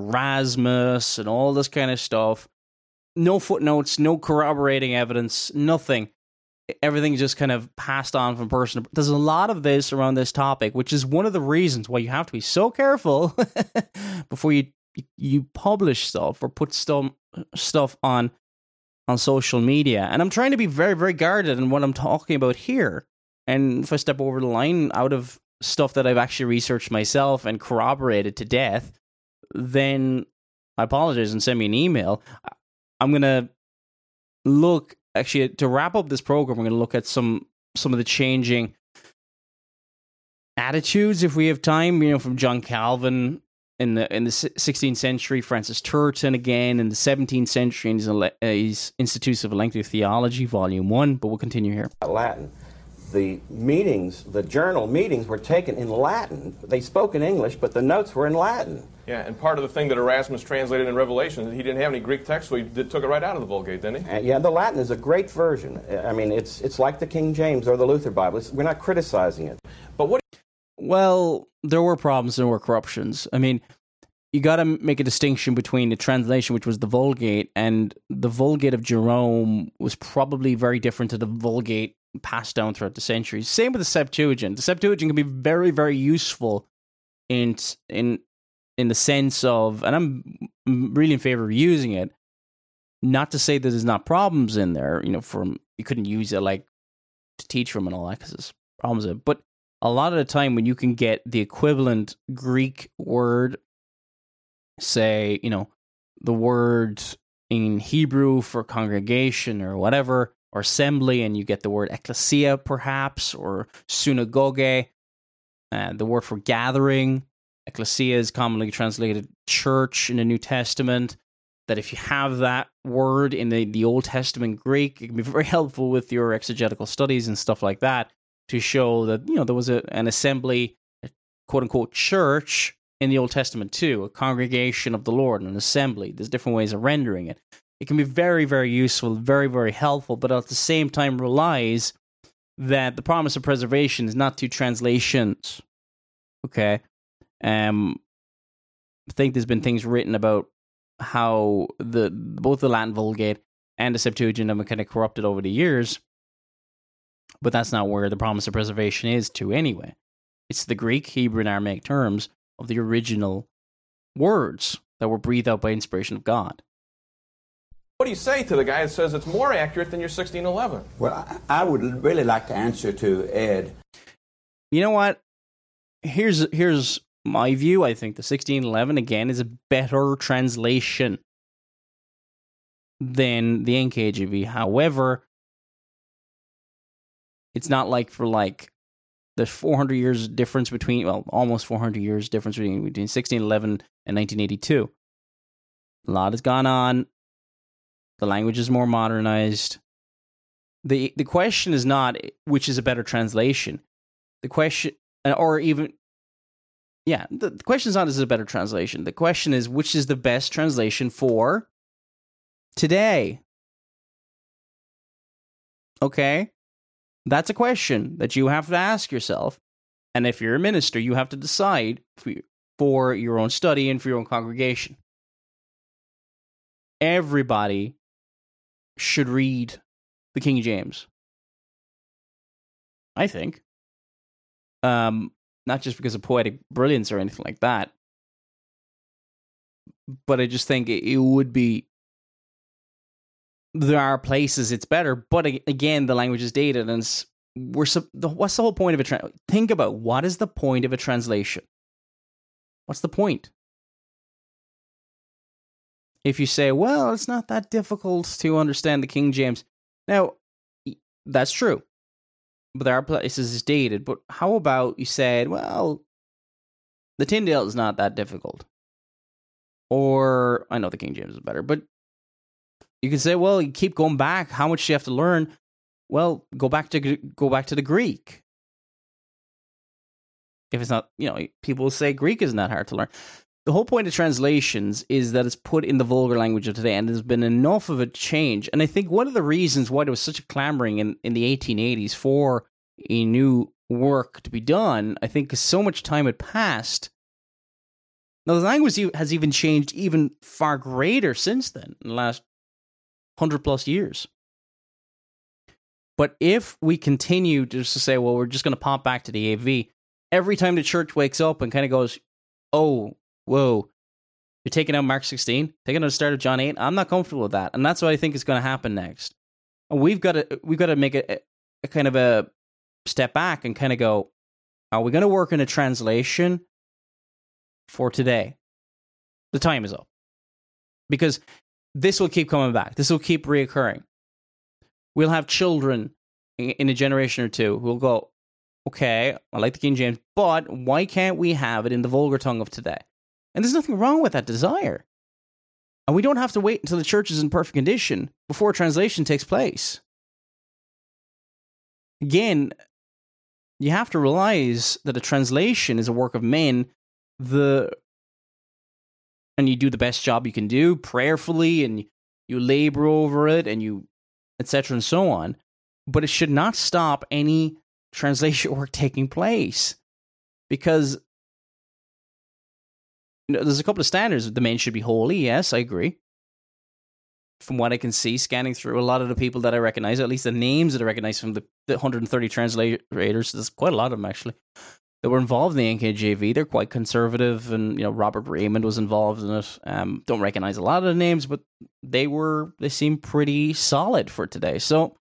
Erasmus and all this kind of stuff. No footnotes, no corroborating evidence, nothing. Everything just kind of passed on from person to person. There's a lot of this around this topic, which is one of the reasons why you have to be so careful before you you publish stuff or put stuff stuff on on social media. And I'm trying to be very, very guarded in what I'm talking about here. And if I step over the line out of stuff that I've actually researched myself and corroborated to death, then I apologize and send me an email. I'm going to look, actually, to wrap up this program, we're going to look at some some of the changing attitudes, if we have time, you know, from John Calvin in the in the sixteenth century, Francis Turretin again in the seventeenth century, and his, his Institutes of Elective Theology, Volume One. But we'll continue here. Latin, the meetings, the journal meetings were taken in Latin. They spoke in English, but the notes were in Latin. Yeah, and part of the thing that Erasmus translated in Revelation, he didn't have any Greek text, so he did, took it right out of the Vulgate, didn't he? Uh, yeah, the Latin is a great version. I mean, it's it's like the King James or the Luther Bible. It's, we're not criticizing it. But what? Well, there were problems, there were corruptions. I mean, you got to make a distinction between the translation, which was the Vulgate, and the Vulgate of Jerome was probably very different to the Vulgate passed down throughout the centuries. Same with the Septuagint. The Septuagint can be very, very useful in in in the sense of, and I'm really in favor of using it. Not to say that there's not problems in there, you know, from you couldn't use it like to teach from and all that because there's problems in it. But a lot of the time, when you can get the equivalent Greek word, say, you know, the word in Hebrew for congregation or whatever, or assembly, and you get the word ecclesia, perhaps, or synagogue, uh, the word for gathering. Ecclesia is commonly translated church in the New Testament. That if you have that word in the, the Old Testament Greek, it can be very helpful with your exegetical studies and stuff like that to show that, you know, there was a, an assembly, a quote-unquote church in the Old Testament too, a congregation of the Lord, an assembly. There's different ways of rendering it. It can be very, very useful, very, very helpful, but at the same time relies that the promise of preservation is not two translations. Okay? Um, I think there's been things written about how the both the Latin Vulgate and the Septuagint have been kind of corrupted over the years, but that's not where the promise of preservation is to anyway. It's the Greek, Hebrew, and Aramaic terms of the original words that were breathed out by inspiration of God. What do you say to the guy that says it's more accurate than your sixteen eleven? Well, I I would really like to answer to Ed. You know what? Here's here's my view. I think the sixteen eleven, again, is a better translation than the N K J V. However, it's not like for like there's four hundred years difference between, well, almost four hundred years difference between, between sixteen eleven and nineteen eighty-two. A lot has gone on. The language is more modernized. The the question is not which is a better translation. The question, or even, yeah, the, the question is not is it a better translation. The question is which is the best translation for today. Okay? That's a question that you have to ask yourself. And if you're a minister, you have to decide for, for your own study and for your own congregation. Everybody should read the King James. I think. Um, not just because of poetic brilliance or anything like that, but I just think it, it would be, there are places it's better, but again, the language is dated, and it's, we're the, what's the whole point of a translation? Think about what is the point of a translation? What's the point? If you say, well, it's not that difficult to understand the King James. Now, that's true. But there are places it's dated. But how about you said, well, the Tyndale is not that difficult. Or, I know the King James is better, but you can say, well, you keep going back. How much do you have to learn? Well, go back to go back to the Greek. If it's not, you know, people say Greek isn't that hard to learn. The whole point of translations is that it's put in the vulgar language of today, and there's been enough of a change. And I think one of the reasons why there was such a clamoring in, in the eighteen eighties for a new work to be done, I think because so much time had passed. Now, the language has even changed even far greater since then, in the last hundred plus years. But if we continue just to say, well, we're just going to pop back to the A V, every time the church wakes up and kind of goes, oh, whoa, you're taking out Mark sixteen, taking out the start of John eight. I'm not comfortable with that, and that's what I think is going to happen next. And we've got to we've got to make a, a kind of a step back and kind of go, are we going to work in a translation for today? The time is up, because this will keep coming back. This will keep reoccurring. We'll have children in a generation or two who will go, okay, I like the King James, but why can't we have it in the vulgar tongue of today? And there's nothing wrong with that desire. And we don't have to wait until the church is in perfect condition before translation takes place. Again, you have to realize that a translation is a work of men, the and you do the best job you can do prayerfully, and you labor over it, and you et cetera and so on. But it should not stop any translation work taking place, because you know, there's a couple of standards. The men should be holy. Yes, I agree. From what I can see, scanning through a lot of the people that I recognize, at least the names that I recognize from the, the one hundred thirty translators, there's quite a lot of them actually, that were involved in the N K J V. They're quite conservative, and you know Robert Raymond was involved in it. Um, don't recognize a lot of the names, but they were they seem pretty solid for today. So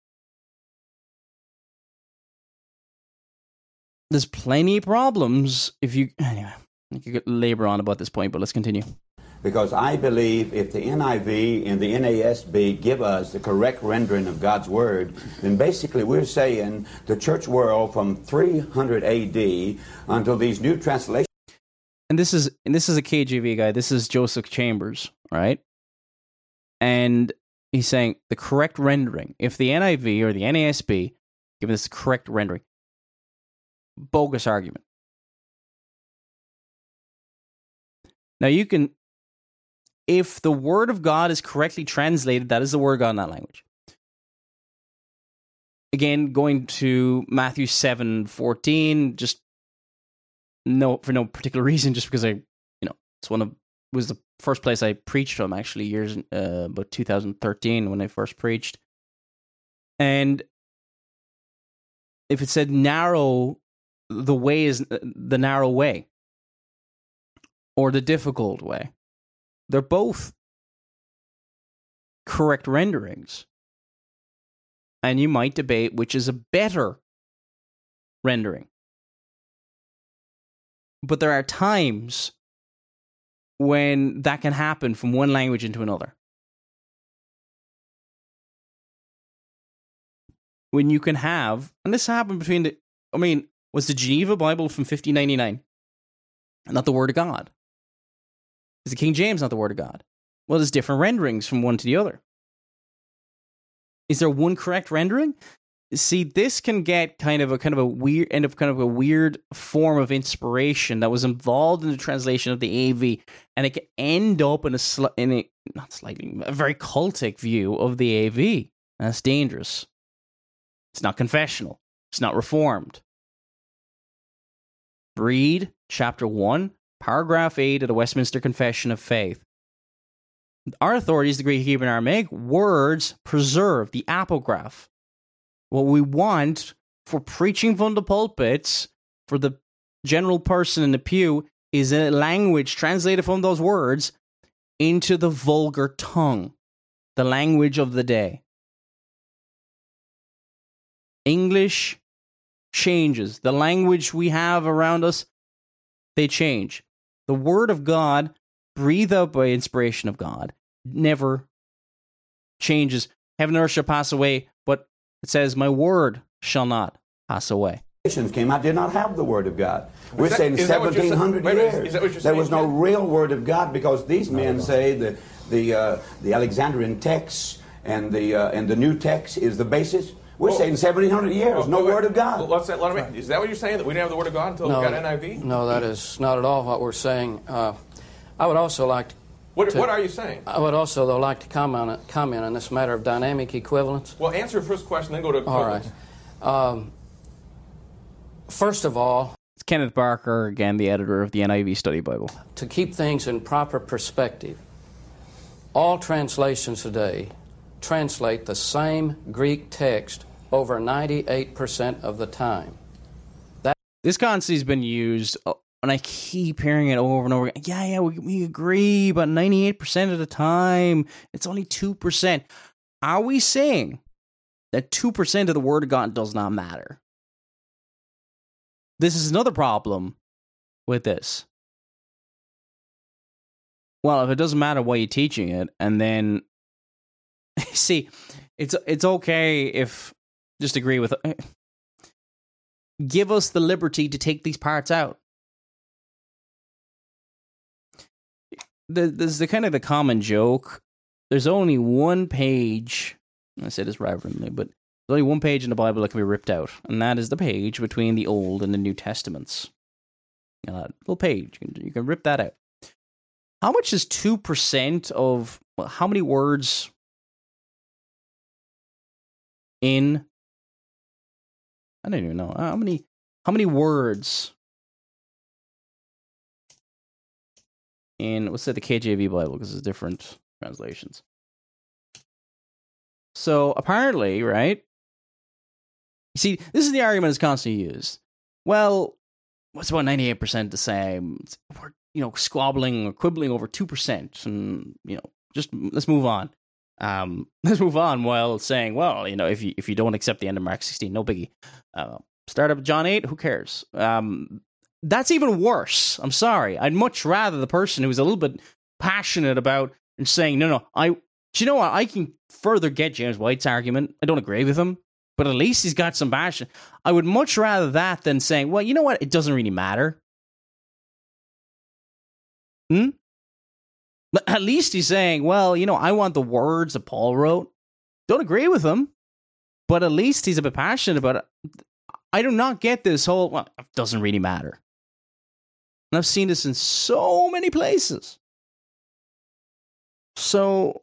there's plenty of problems if you anyway. You could labor on about this point, but let's continue. Because I believe if the N I V and the N A S B give us the correct rendering of God's Word, then basically we're saying the church world from three hundred A D until these new translations. And this is and this is a K J V guy. This is Joseph Chambers, right? And he's saying the correct rendering. If the N I V or the N A S B give us the correct rendering, bogus argument. Now you can. If the Word of God is correctly translated, that is the Word of God in that language. Again, going to Matthew seven fourteen, just no for no particular reason, just because I, you know, it's one of was the first place I preached from actually years uh, about two thousand thirteen when I first preached, and if it said narrow, the way is the narrow way, or the difficult way. They're both correct renderings. And you might debate which is a better rendering. But there are times when that can happen from one language into another. When you can have, and this happened between the, I mean, was the Geneva Bible from fifteen ninety-nine not the Word of God? Is the King James not the Word of God? Well, there's different renderings from one to the other. Is there one correct rendering? See, this can get kind of a kind of a weird end up kind of a weird form of inspiration that was involved in the translation of the A V, and it can end up in a sli- in a not slightly a very cultic view of the A V. That's dangerous. It's not confessional. It's not reformed. Read chapter one. Paragraph eight of the Westminster Confession of Faith. Our authorities, the Greek, Hebrew, and Aramaic, words preserve the apograph. What we want for preaching from the pulpits, for the general person in the pew, is a language translated from those words into the vulgar tongue, the language of the day. English changes. The language we have around us, they change. The Word of God, breathed out by inspiration of God, never changes. Heaven and earth shall pass away, but it says, my word shall not pass away. Came out did not have the Word of God. We're that, saying seventeen hundred years. Is that what you're there saying, was no Ken? real Word of God, because these men say the the uh, the Alexandrian text and the uh, and the New text is the basis. We're well, saying seventeen hundred years, well, no well, Word of God. Well, let's, let me, is that what you're saying, that we didn't have the Word of God until no, we got N I V? No, that is not at all what we're saying. Uh, I would also like to... What, to, what are you saying? I would also, though, like to comment, comment on this matter of dynamic equivalence. Well, answer your first question, then go to equivalence. All right. Um, first of all... It's Kenneth Barker, again, the editor of the N I V Study Bible. To keep things in proper perspective, all translations today translate the same Greek text over ninety-eight percent of the time. That this concept has been used, and I keep hearing it over and over again. Yeah, yeah, we, we agree, but ninety-eight percent of the time, it's only two percent. Are we saying that two percent of the Word of God does not matter? This is another problem with this. Well, if it doesn't matter why you're teaching it, and then, see, it's it's okay if just agree with it. Give us the liberty to take these parts out. There's the kind of the common joke. There's only one page. I say this reverently, but There's only one page in the Bible that can be ripped out, and that is the page between the Old and the New Testaments. You know, that little page, you can, you can rip that out. How much is two percent of, well, how many words in, I don't even know, how many, how many words in, let's say the K J V Bible, because it's different translations. So apparently, right? You see, this is the argument that's constantly used. Well, what's about ninety-eight percent the same? We're, you know, squabbling or quibbling over two percent, and, you know, just let's move on. Um, let's move on while saying, well, you know, if you if you don't accept the end of Mark sixteen, no biggie. Uh, start up John eight, who cares? Um, that's even worse. I'm sorry. I'd much rather the person who's a little bit passionate about and saying, no, no, I, do you know what? I can further get James White's argument. I don't agree with him, but at least he's got some passion. I would much rather that than saying, well, you know what? It doesn't really matter. Hmm? But at least he's saying, well, you know, I want the words that Paul wrote. Don't agree with him, but at least he's a bit passionate about it. I do not get this whole, well, it doesn't really matter. And I've seen this in so many places. So,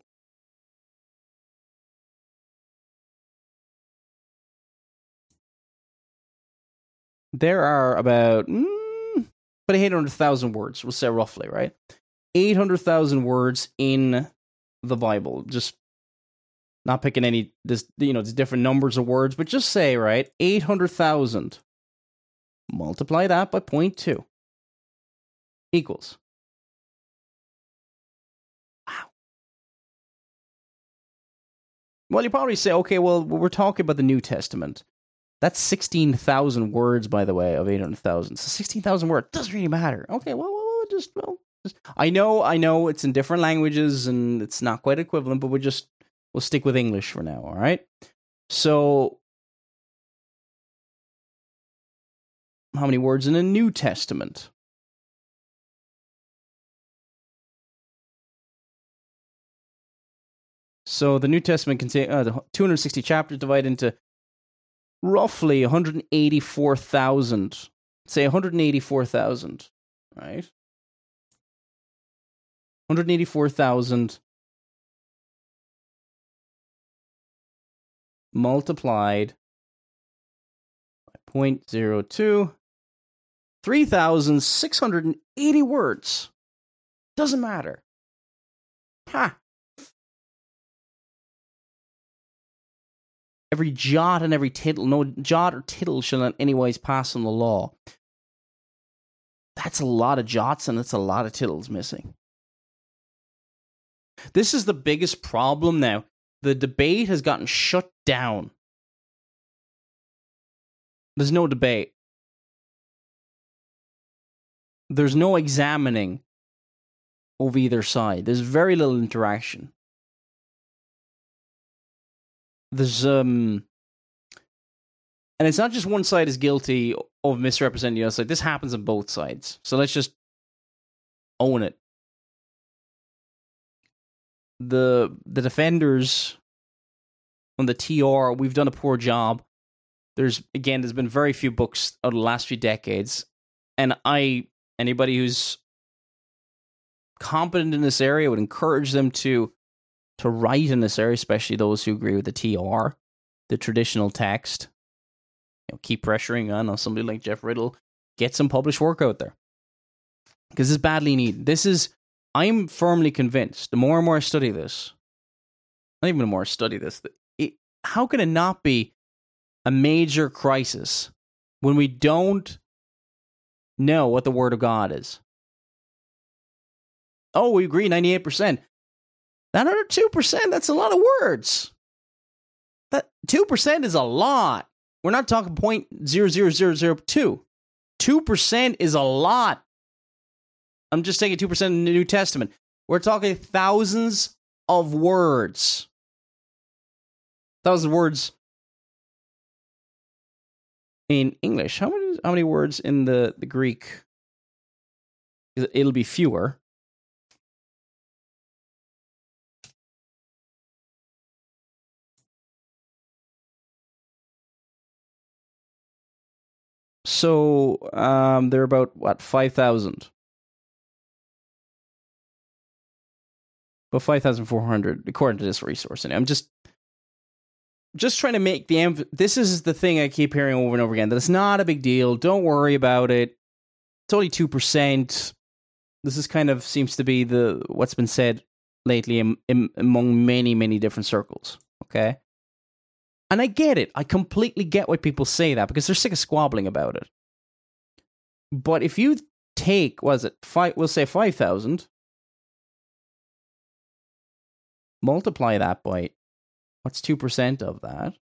there are about, mm, about eight hundred thousand words, we'll say roughly, right? eight hundred thousand words in the Bible. Just not picking any, this, you know, there's different numbers of words, but just say, right, eight hundred thousand. Multiply that by zero point two. Equals. Wow. Well, you probably say, okay, well, we're talking about the New Testament. That's sixteen thousand words, by the way, of eight hundred thousand. So sixteen thousand words doesn't really matter. Okay, well, well just, well, just, I know, I know it's in different languages and it's not quite equivalent, but we'll just, we'll stick with English for now, all right? So, how many words in the New Testament? So, the New Testament contains uh, two hundred sixty chapters divided into roughly one hundred eighty-four thousand. Say one hundred eighty-four thousand, right? one hundred eighty-four thousand multiplied by zero point zero two, three thousand six hundred eighty words. Doesn't matter. Ha! Every jot and every tittle, no jot or tittle shall in any ways pass on the law. That's a lot of jots and that's a lot of tittles missing. This is the biggest problem now. The debate has gotten shut down. There's no debate. There's no examining of either side. There's very little interaction. There's, um, and it's not just one side is guilty of misrepresenting the other side. This happens on both sides. So let's just own it. The the defenders on the T R, we've done a poor job. There's, again, there's been very few books out of the last few decades. And I, anybody who's competent in this area, would encourage them to to write in this area, especially those who agree with the T R, the traditional text. You know, keep pressuring on somebody like Jeff Riddle. Get some published work out there. Because it's badly needed. This is, I'm firmly convinced, the more and more I study this, not even the more I study this, it, how can it not be a major crisis when we don't know what the Word of God is? Oh, we agree ninety-eight percent. That other two percent, that's a lot of words. That two percent is a lot. We're not talking zero point zero zero zero zero two. two percent is a lot. I'm just taking two percent in the New Testament. We're talking thousands of words. Thousands of words in English. How many, how many words in the, the Greek? It'll be fewer. So um, they're about, what, five thousand? About five thousand four hundred, according to this resource. And I'm just just trying to make the... Emph- this is the thing I keep hearing over and over again, that it's not a big deal. Don't worry about it. It's only two percent. This is kind of seems to be the what's been said lately in, in, among many, many different circles. Okay? And I get it. I completely get why people say that, because they're sick of squabbling about it. But if you take, what is it, five, we'll say five thousand, multiply that by, what's two percent of that?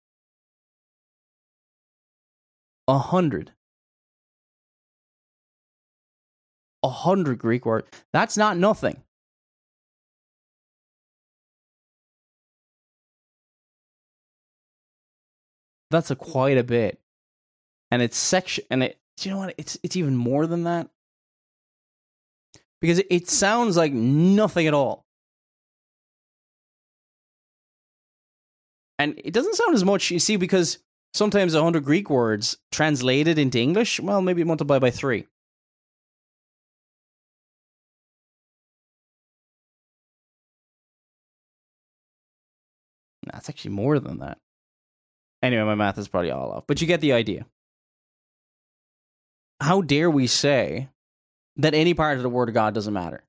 A hundred. A hundred Greek words. That's not nothing. That's a quite a bit. And it's section, and it, do you know what? It's it's even more than that. Because it, it sounds like nothing at all. And it doesn't sound as much, you see, because sometimes a hundred Greek words translated into English, well, maybe multiply by three. Nah, it's actually more than that. Anyway, my math is probably all off, but you get the idea. How dare we say that any part of the Word of God doesn't matter?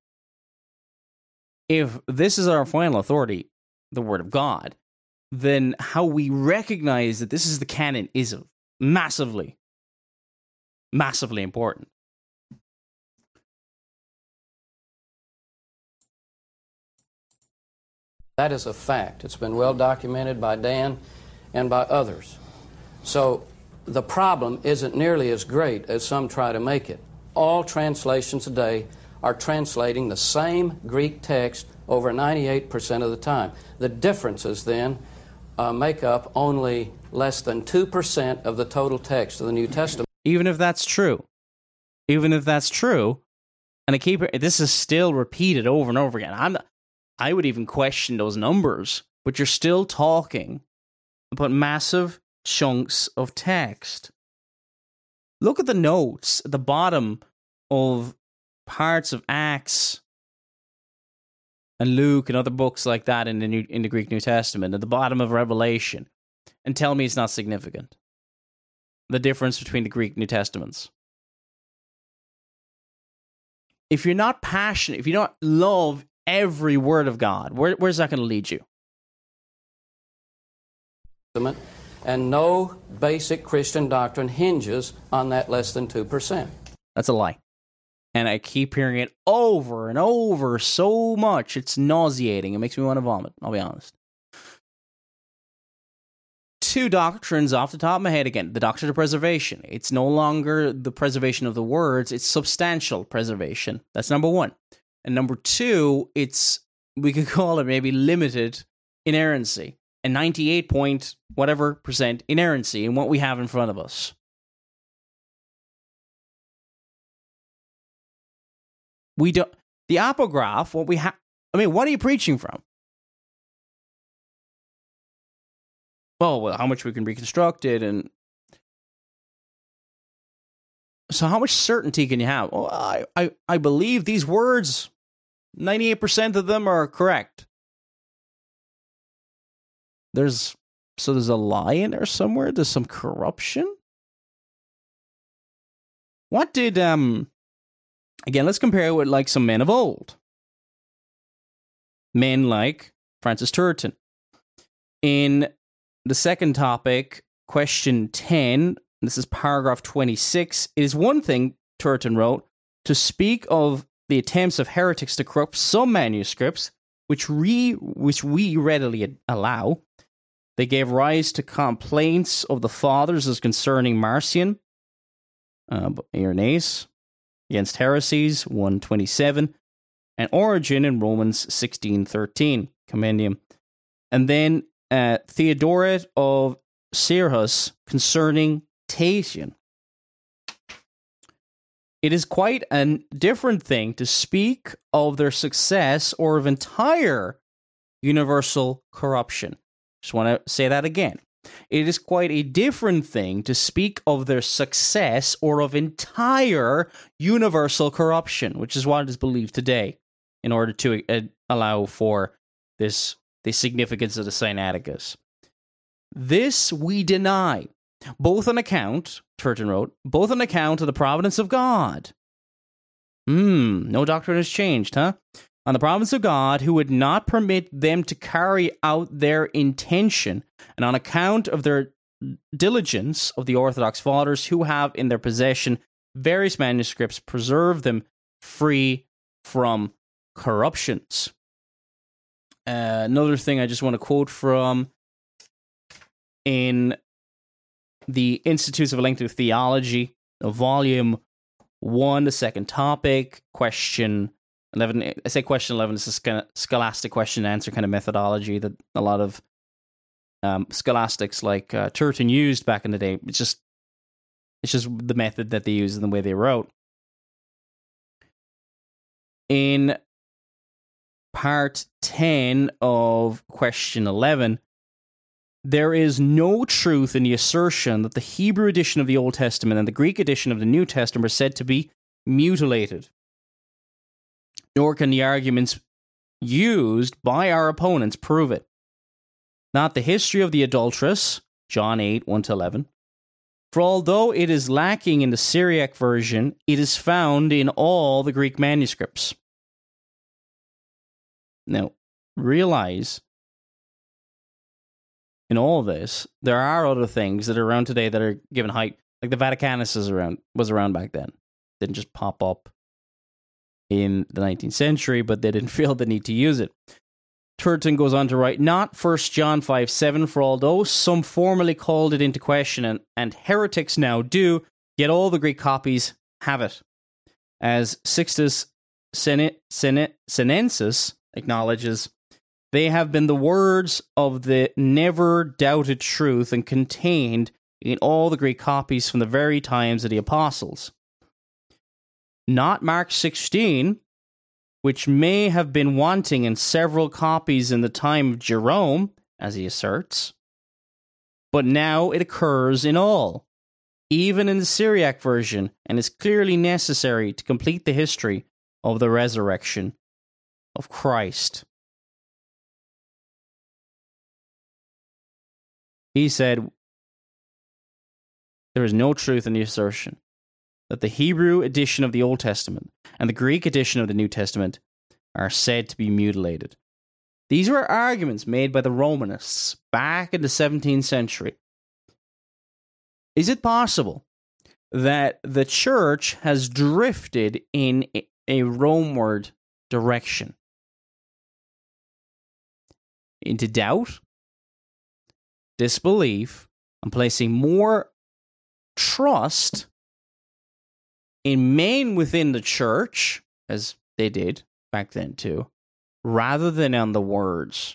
If this is our final authority, the Word of God, then how we recognize that this is the canon is massively, massively important. That is a fact. It's been well documented by Dan and by others. So the problem isn't nearly as great as some try to make it. All translations today are translating the same Greek text over ninety-eight percent of the time. The differences then uh, make up only less than two percent of the total text of the New Testament. Even if that's true, even if that's true, and I keep this is still repeated over and over again. I'm, I would even question those numbers, but you're still talking about massive chunks of text. Look at the notes at the bottom of parts of Acts and Luke and other books like that in the New, in the Greek New Testament, at the bottom of Revelation, and tell me it's not significant. The difference between the Greek New Testaments. If you're not passionate, if you don't love every word of God, where, where's that going to lead you? And no basic Christian doctrine hinges on that less than two percent. That's a lie. And I keep hearing it over and over so much, it's nauseating. It makes me want to vomit, I'll be honest. Two doctrines off the top of my head again. The doctrine of preservation. It's no longer the preservation of the words, it's substantial preservation. That's number one. And number two, it's, we could call it maybe limited inerrancy. And ninety-eight point whatever percent inerrancy in what we have in front of us. We don't, the apograph, what we have, I mean, what are you preaching from? Oh, well, how much we can reconstruct it, and so how much certainty can you have? Oh, I, I, I believe these words, ninety-eight percent of them are correct. There's, so there's a lie in there somewhere? There's some corruption? What did, um, again, let's compare it with like some men of old. Men like Francis Turretin. In the second topic, question ten, this is paragraph twenty-six, it is one thing, Turretin wrote, to speak of the attempts of heretics to corrupt some manuscripts, which, re, which we readily allow. They gave rise to complaints of the fathers as concerning Marcion, uh, Irenaeus, against heresies, one twenty-seven, and Origen in Romans sixteen thirteen, Compendium. And then uh, Theodoret of Syrhus concerning Tatian. It is quite a different thing to speak of their success or of entire universal corruption. Just want to say that again. It is quite a different thing to speak of their success or of entire universal corruption, which is what is believed today, in order to uh, allow for this the significance of the Sinaiticus. This we deny, both on account, Turton wrote, both on account of the providence of God. Hmm, no doctrine has changed, huh? On the providence of God, who would not permit them to carry out their intention, and on account of their diligence of the Orthodox Fathers, who have in their possession various manuscripts, preserve them free from corruptions. Uh, another thing I just want to quote from in the Institutes of Elective Theology, volume one, the second topic, question eleven. I say question eleven, it's a kind of scholastic question and answer kind of methodology that a lot of um, scholastics like uh, Turton used back in the day. It's just, it's just the method that they used and the way they wrote. In part ten of question eleven, there is no truth in the assertion that the Hebrew edition of the Old Testament and the Greek edition of the New Testament are said to be mutilated. Nor can the arguments used by our opponents prove it. Not the history of the adulteress, John eight, one to eleven. For although it is lacking in the Syriac version, it is found in all the Greek manuscripts. Now, realize, in all this, there are other things that are around today that are given height. Like the Vaticanus is around, was around back then. Didn't just pop up in the nineteenth century, but they didn't feel the need to use it. Turton goes on to write, not First John five seven, for although some formerly called it into question, and, and heretics now do, yet all the Greek copies have it. As Sixtus Sen- Sen- Senensis acknowledges, they have been the words of the never doubted truth and contained in all the Greek copies from the very times of the apostles. Not Mark sixteen, which may have been wanting in several copies in the time of Jerome, as he asserts, but now it occurs in all, even in the Syriac version, and is clearly necessary to complete the history of the resurrection of Christ. He said, there is no truth in the assertion that the Hebrew edition of the Old Testament and the Greek edition of the New Testament are said to be mutilated. These were arguments made by the Romanists back in the seventeenth century. Is it possible that the church has drifted in a Romeward direction? Into doubt, disbelief, and placing more trust in men within the church, as they did back then too, rather than on the words.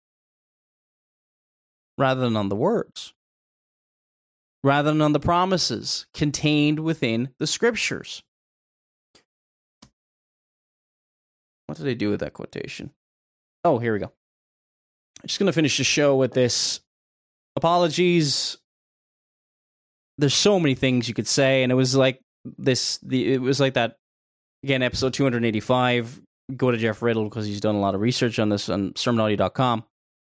Rather than on the words. Rather than on the promises contained within the scriptures. What did I do with that quotation? Oh, here we go. I'm just going to finish the show with this. Apologies. There's so many things you could say, and it was like this. The it was like that again. Episode two eighty-five. Go to Jeff Riddle because he's done a lot of research on this on sermon audio dot com.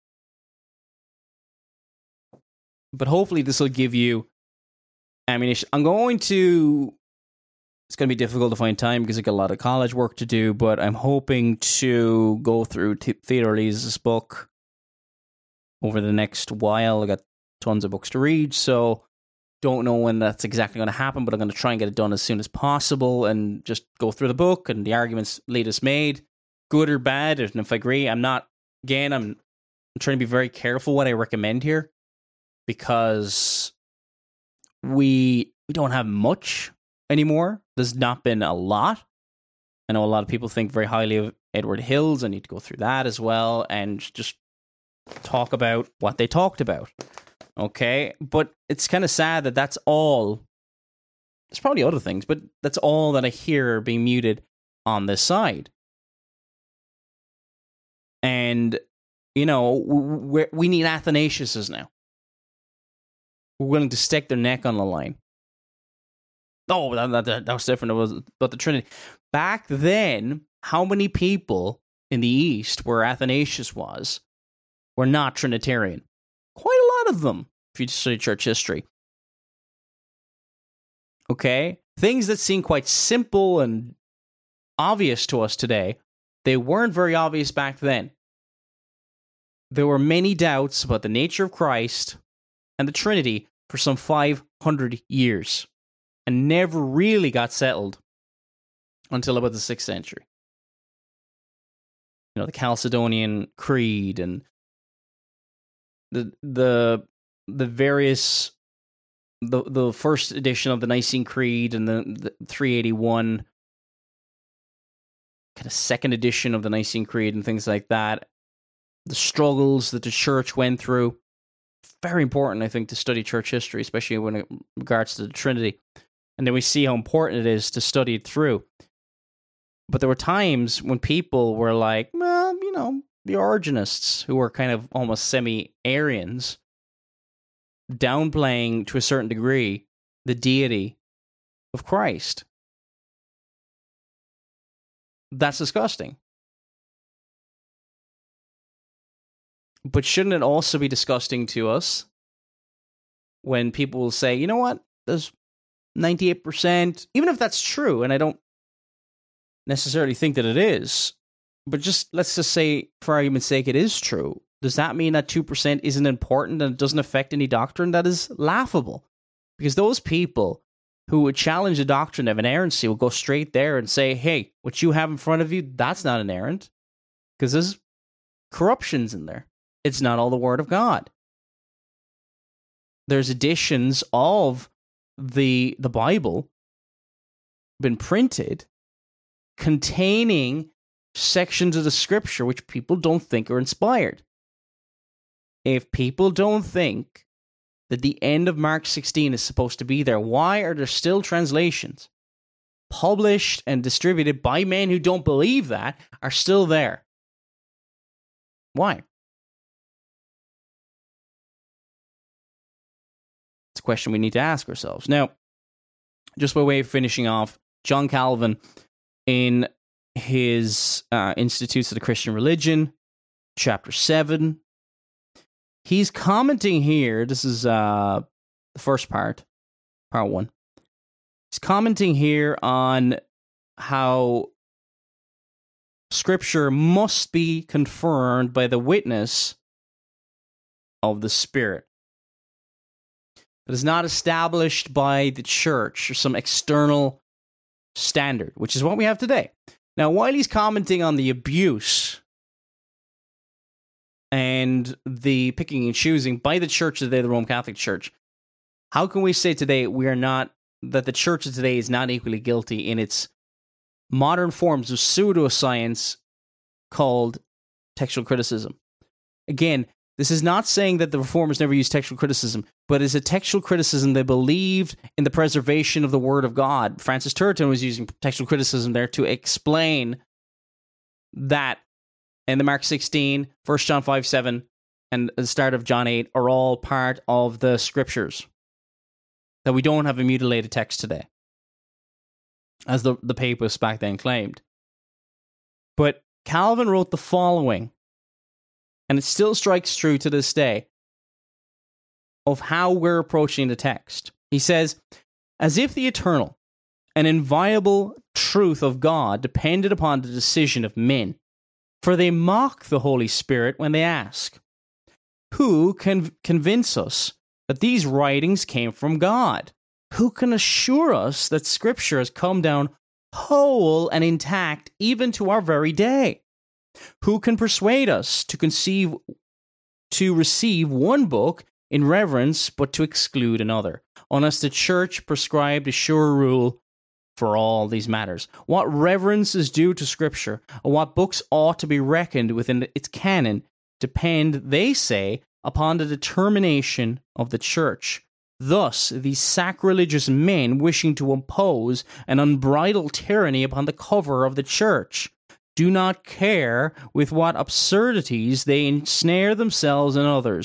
But hopefully, this will give you ammunition. I'm going to. It's going to be difficult to find time because I got a lot of college work to do. But I'm hoping to go through Theodore Lee's book over the next while. I got tons of books to read, so don't know when that's exactly going to happen, but I'm going to try and get it done as soon as possible and just go through the book and the arguments Lee's made, good or bad. And if I agree, I'm not, again, I'm, I'm trying to be very careful what I recommend here because we we don't have much anymore. There's not been a lot. I know a lot of people think very highly of Edward Hills. I need to go through that as well and just talk about what they talked about. Okay, but it's kind of sad that that's all. There's probably other things, but that's all that I hear being muted on this side. And, you know, we we need Athanasiuses now. were willing to stick their neck on the line. Oh, that, that, that was different. It was about the Trinity. Back then, how many people in the East, where Athanasius was, were not Trinitarian? Quite a lot of them, if you study church history. Okay? Things that seem quite simple and obvious to us today, they weren't very obvious back then. There were many doubts about the nature of Christ and the Trinity for some five hundred years, and never really got settled until about the sixth century. You know, the Chalcedonian Creed and the the the various the the first edition of the Nicene Creed and the, the three eighty-one kind of second edition of the Nicene Creed and things like that. The struggles that the church went through. Very important, I think, to study church history, especially when it regards to the Trinity. And then we see how important it is to study it through. But there were times when people were like, well, you know, the Origenists, who were kind of almost semi-Arians, downplaying to a certain degree the deity of Christ. That's disgusting. But shouldn't it also be disgusting to us when people will say, you know what, there's ninety-eight percent, even if that's true, and I don't necessarily think that it is, but just let's just say, for argument's sake, it is true. Does that mean that two percent isn't important and it doesn't affect any doctrine? That is laughable. Because those people who would challenge the doctrine of inerrancy will go straight there and say, hey, what you have in front of you, that's not inerrant. Because there's corruptions in there. It's not all the Word of God. There's editions of the the Bible been printed containing sections of the Scripture which people don't think are inspired. If people don't think that the end of Mark sixteen is supposed to be there, why are there still translations published and distributed by men who don't believe that are still there? Why? It's a question we need to ask ourselves. Now, just by way of finishing off, John Calvin, in his uh, Institutes of the Christian Religion, chapter seven, he's commenting here, this is uh, the first part, part one. He's commenting here on how Scripture must be confirmed by the witness of the Spirit. It is not established by the church or some external standard, which is what we have today. Now, while he's commenting on the abuse and the picking and choosing by the church today, the Roman Catholic Church, how can we say today we are not, that the church of today is not equally guilty in its modern forms of pseudoscience called textual criticism? Again, this is not saying that the Reformers never used textual criticism, but it's a textual criticism they believed in the preservation of the Word of God. Francis Turretin was using textual criticism there to explain that in the Mark sixteen, First John five seven, and the start of John eight are all part of the Scriptures. That we don't have a mutilated text today, as the, the papists back then claimed. But Calvin wrote the following, and it still strikes true to this day, of how we're approaching the text. He says, as if the eternal and inviolable truth of God depended upon the decision of men, for they mock the Holy Spirit when they ask, who can convince us that these writings came from God? Who can assure us that Scripture has come down whole and intact even to our very day? Who can persuade us to conceive, to receive one book in reverence, but to exclude another, unless the Church prescribed a sure rule for all these matters? What reverence is due to Scripture, and what books ought to be reckoned within its canon, depend, they say, upon the determination of the Church. Thus, these sacrilegious men, wishing to impose an unbridled tyranny upon the cover of the Church, do not care with what absurdities they ensnare themselves and others,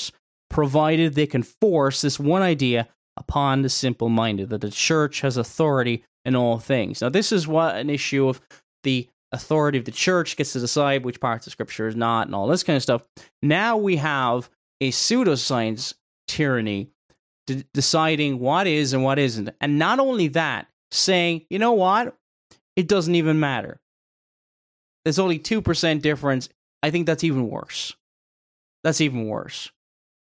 provided they can force this one idea upon the simple-minded, that the church has authority in all things. Now, this is what an issue of the authority of the church gets to decide which parts of Scripture is not and all this kind of stuff. Now we have a pseudoscience tyranny de- deciding what is and what isn't. And not only that, saying, you know what? It doesn't even matter. There's only two percent difference. I think that's even worse. That's even worse.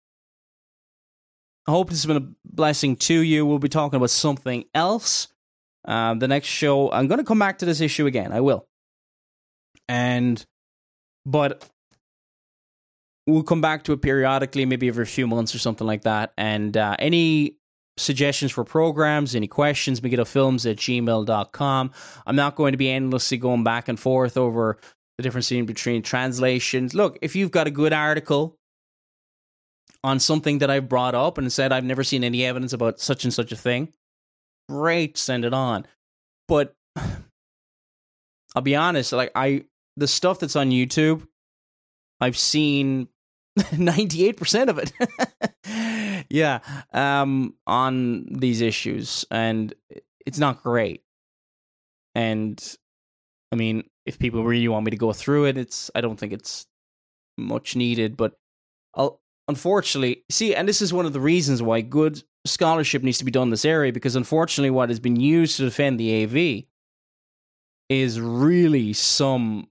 I hope this has been a blessing to you. We'll be talking about something else. Uh, the next show, I'm going to come back to this issue again. I will. And, but we'll come back to it periodically, maybe every few months or something like that. And uh, any suggestions for programs, any questions, megiddo.films at gmail dot com. I'm not going to be endlessly going back and forth over the difference between translations. Look, if you've got a good article on something that I've brought up and said I've never seen any evidence about such and such a thing, great, send it on. But I'll be honest, like I, the stuff that's on YouTube, I've seen ninety-eight percent of it. yeah, um, on these issues, and it's not great. And I mean, if people really want me to go through it, it's I don't think it's much needed. But I'll, unfortunately, see, and this is one of the reasons why good scholarship needs to be done in this area, because unfortunately, what has been used to defend the A V is really some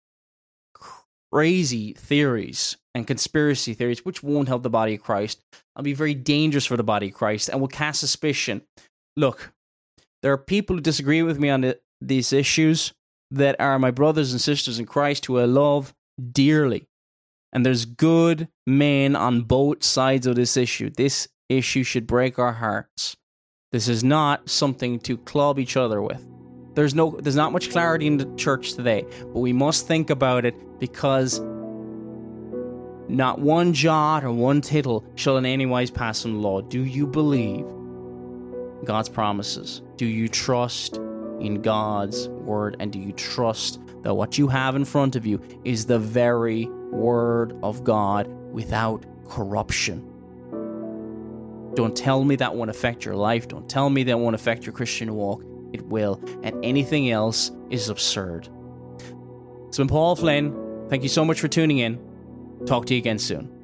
crazy theories and conspiracy theories, which won't help the body of Christ, and be very dangerous for the body of Christ, and will cast suspicion. Look, there are people who disagree with me on the, these issues that are my brothers and sisters in Christ who I love dearly. And there's good men on both sides of this issue. This issue should break our hearts. This is not something to club each other with. There's no, there's not much clarity in the church today, but we must think about it, because not one jot or one tittle shall in any wise pass from the law. Do you believe God's promises? Do you trust in God's word? And do you trust that what you have in front of you is the very word of God without corruption? Don't tell me that won't affect your life. Don't tell me that won't affect your Christian walk. It will, and anything else is absurd. It's been Paul Flynn. Thank you so much for tuning in. Talk to you again soon.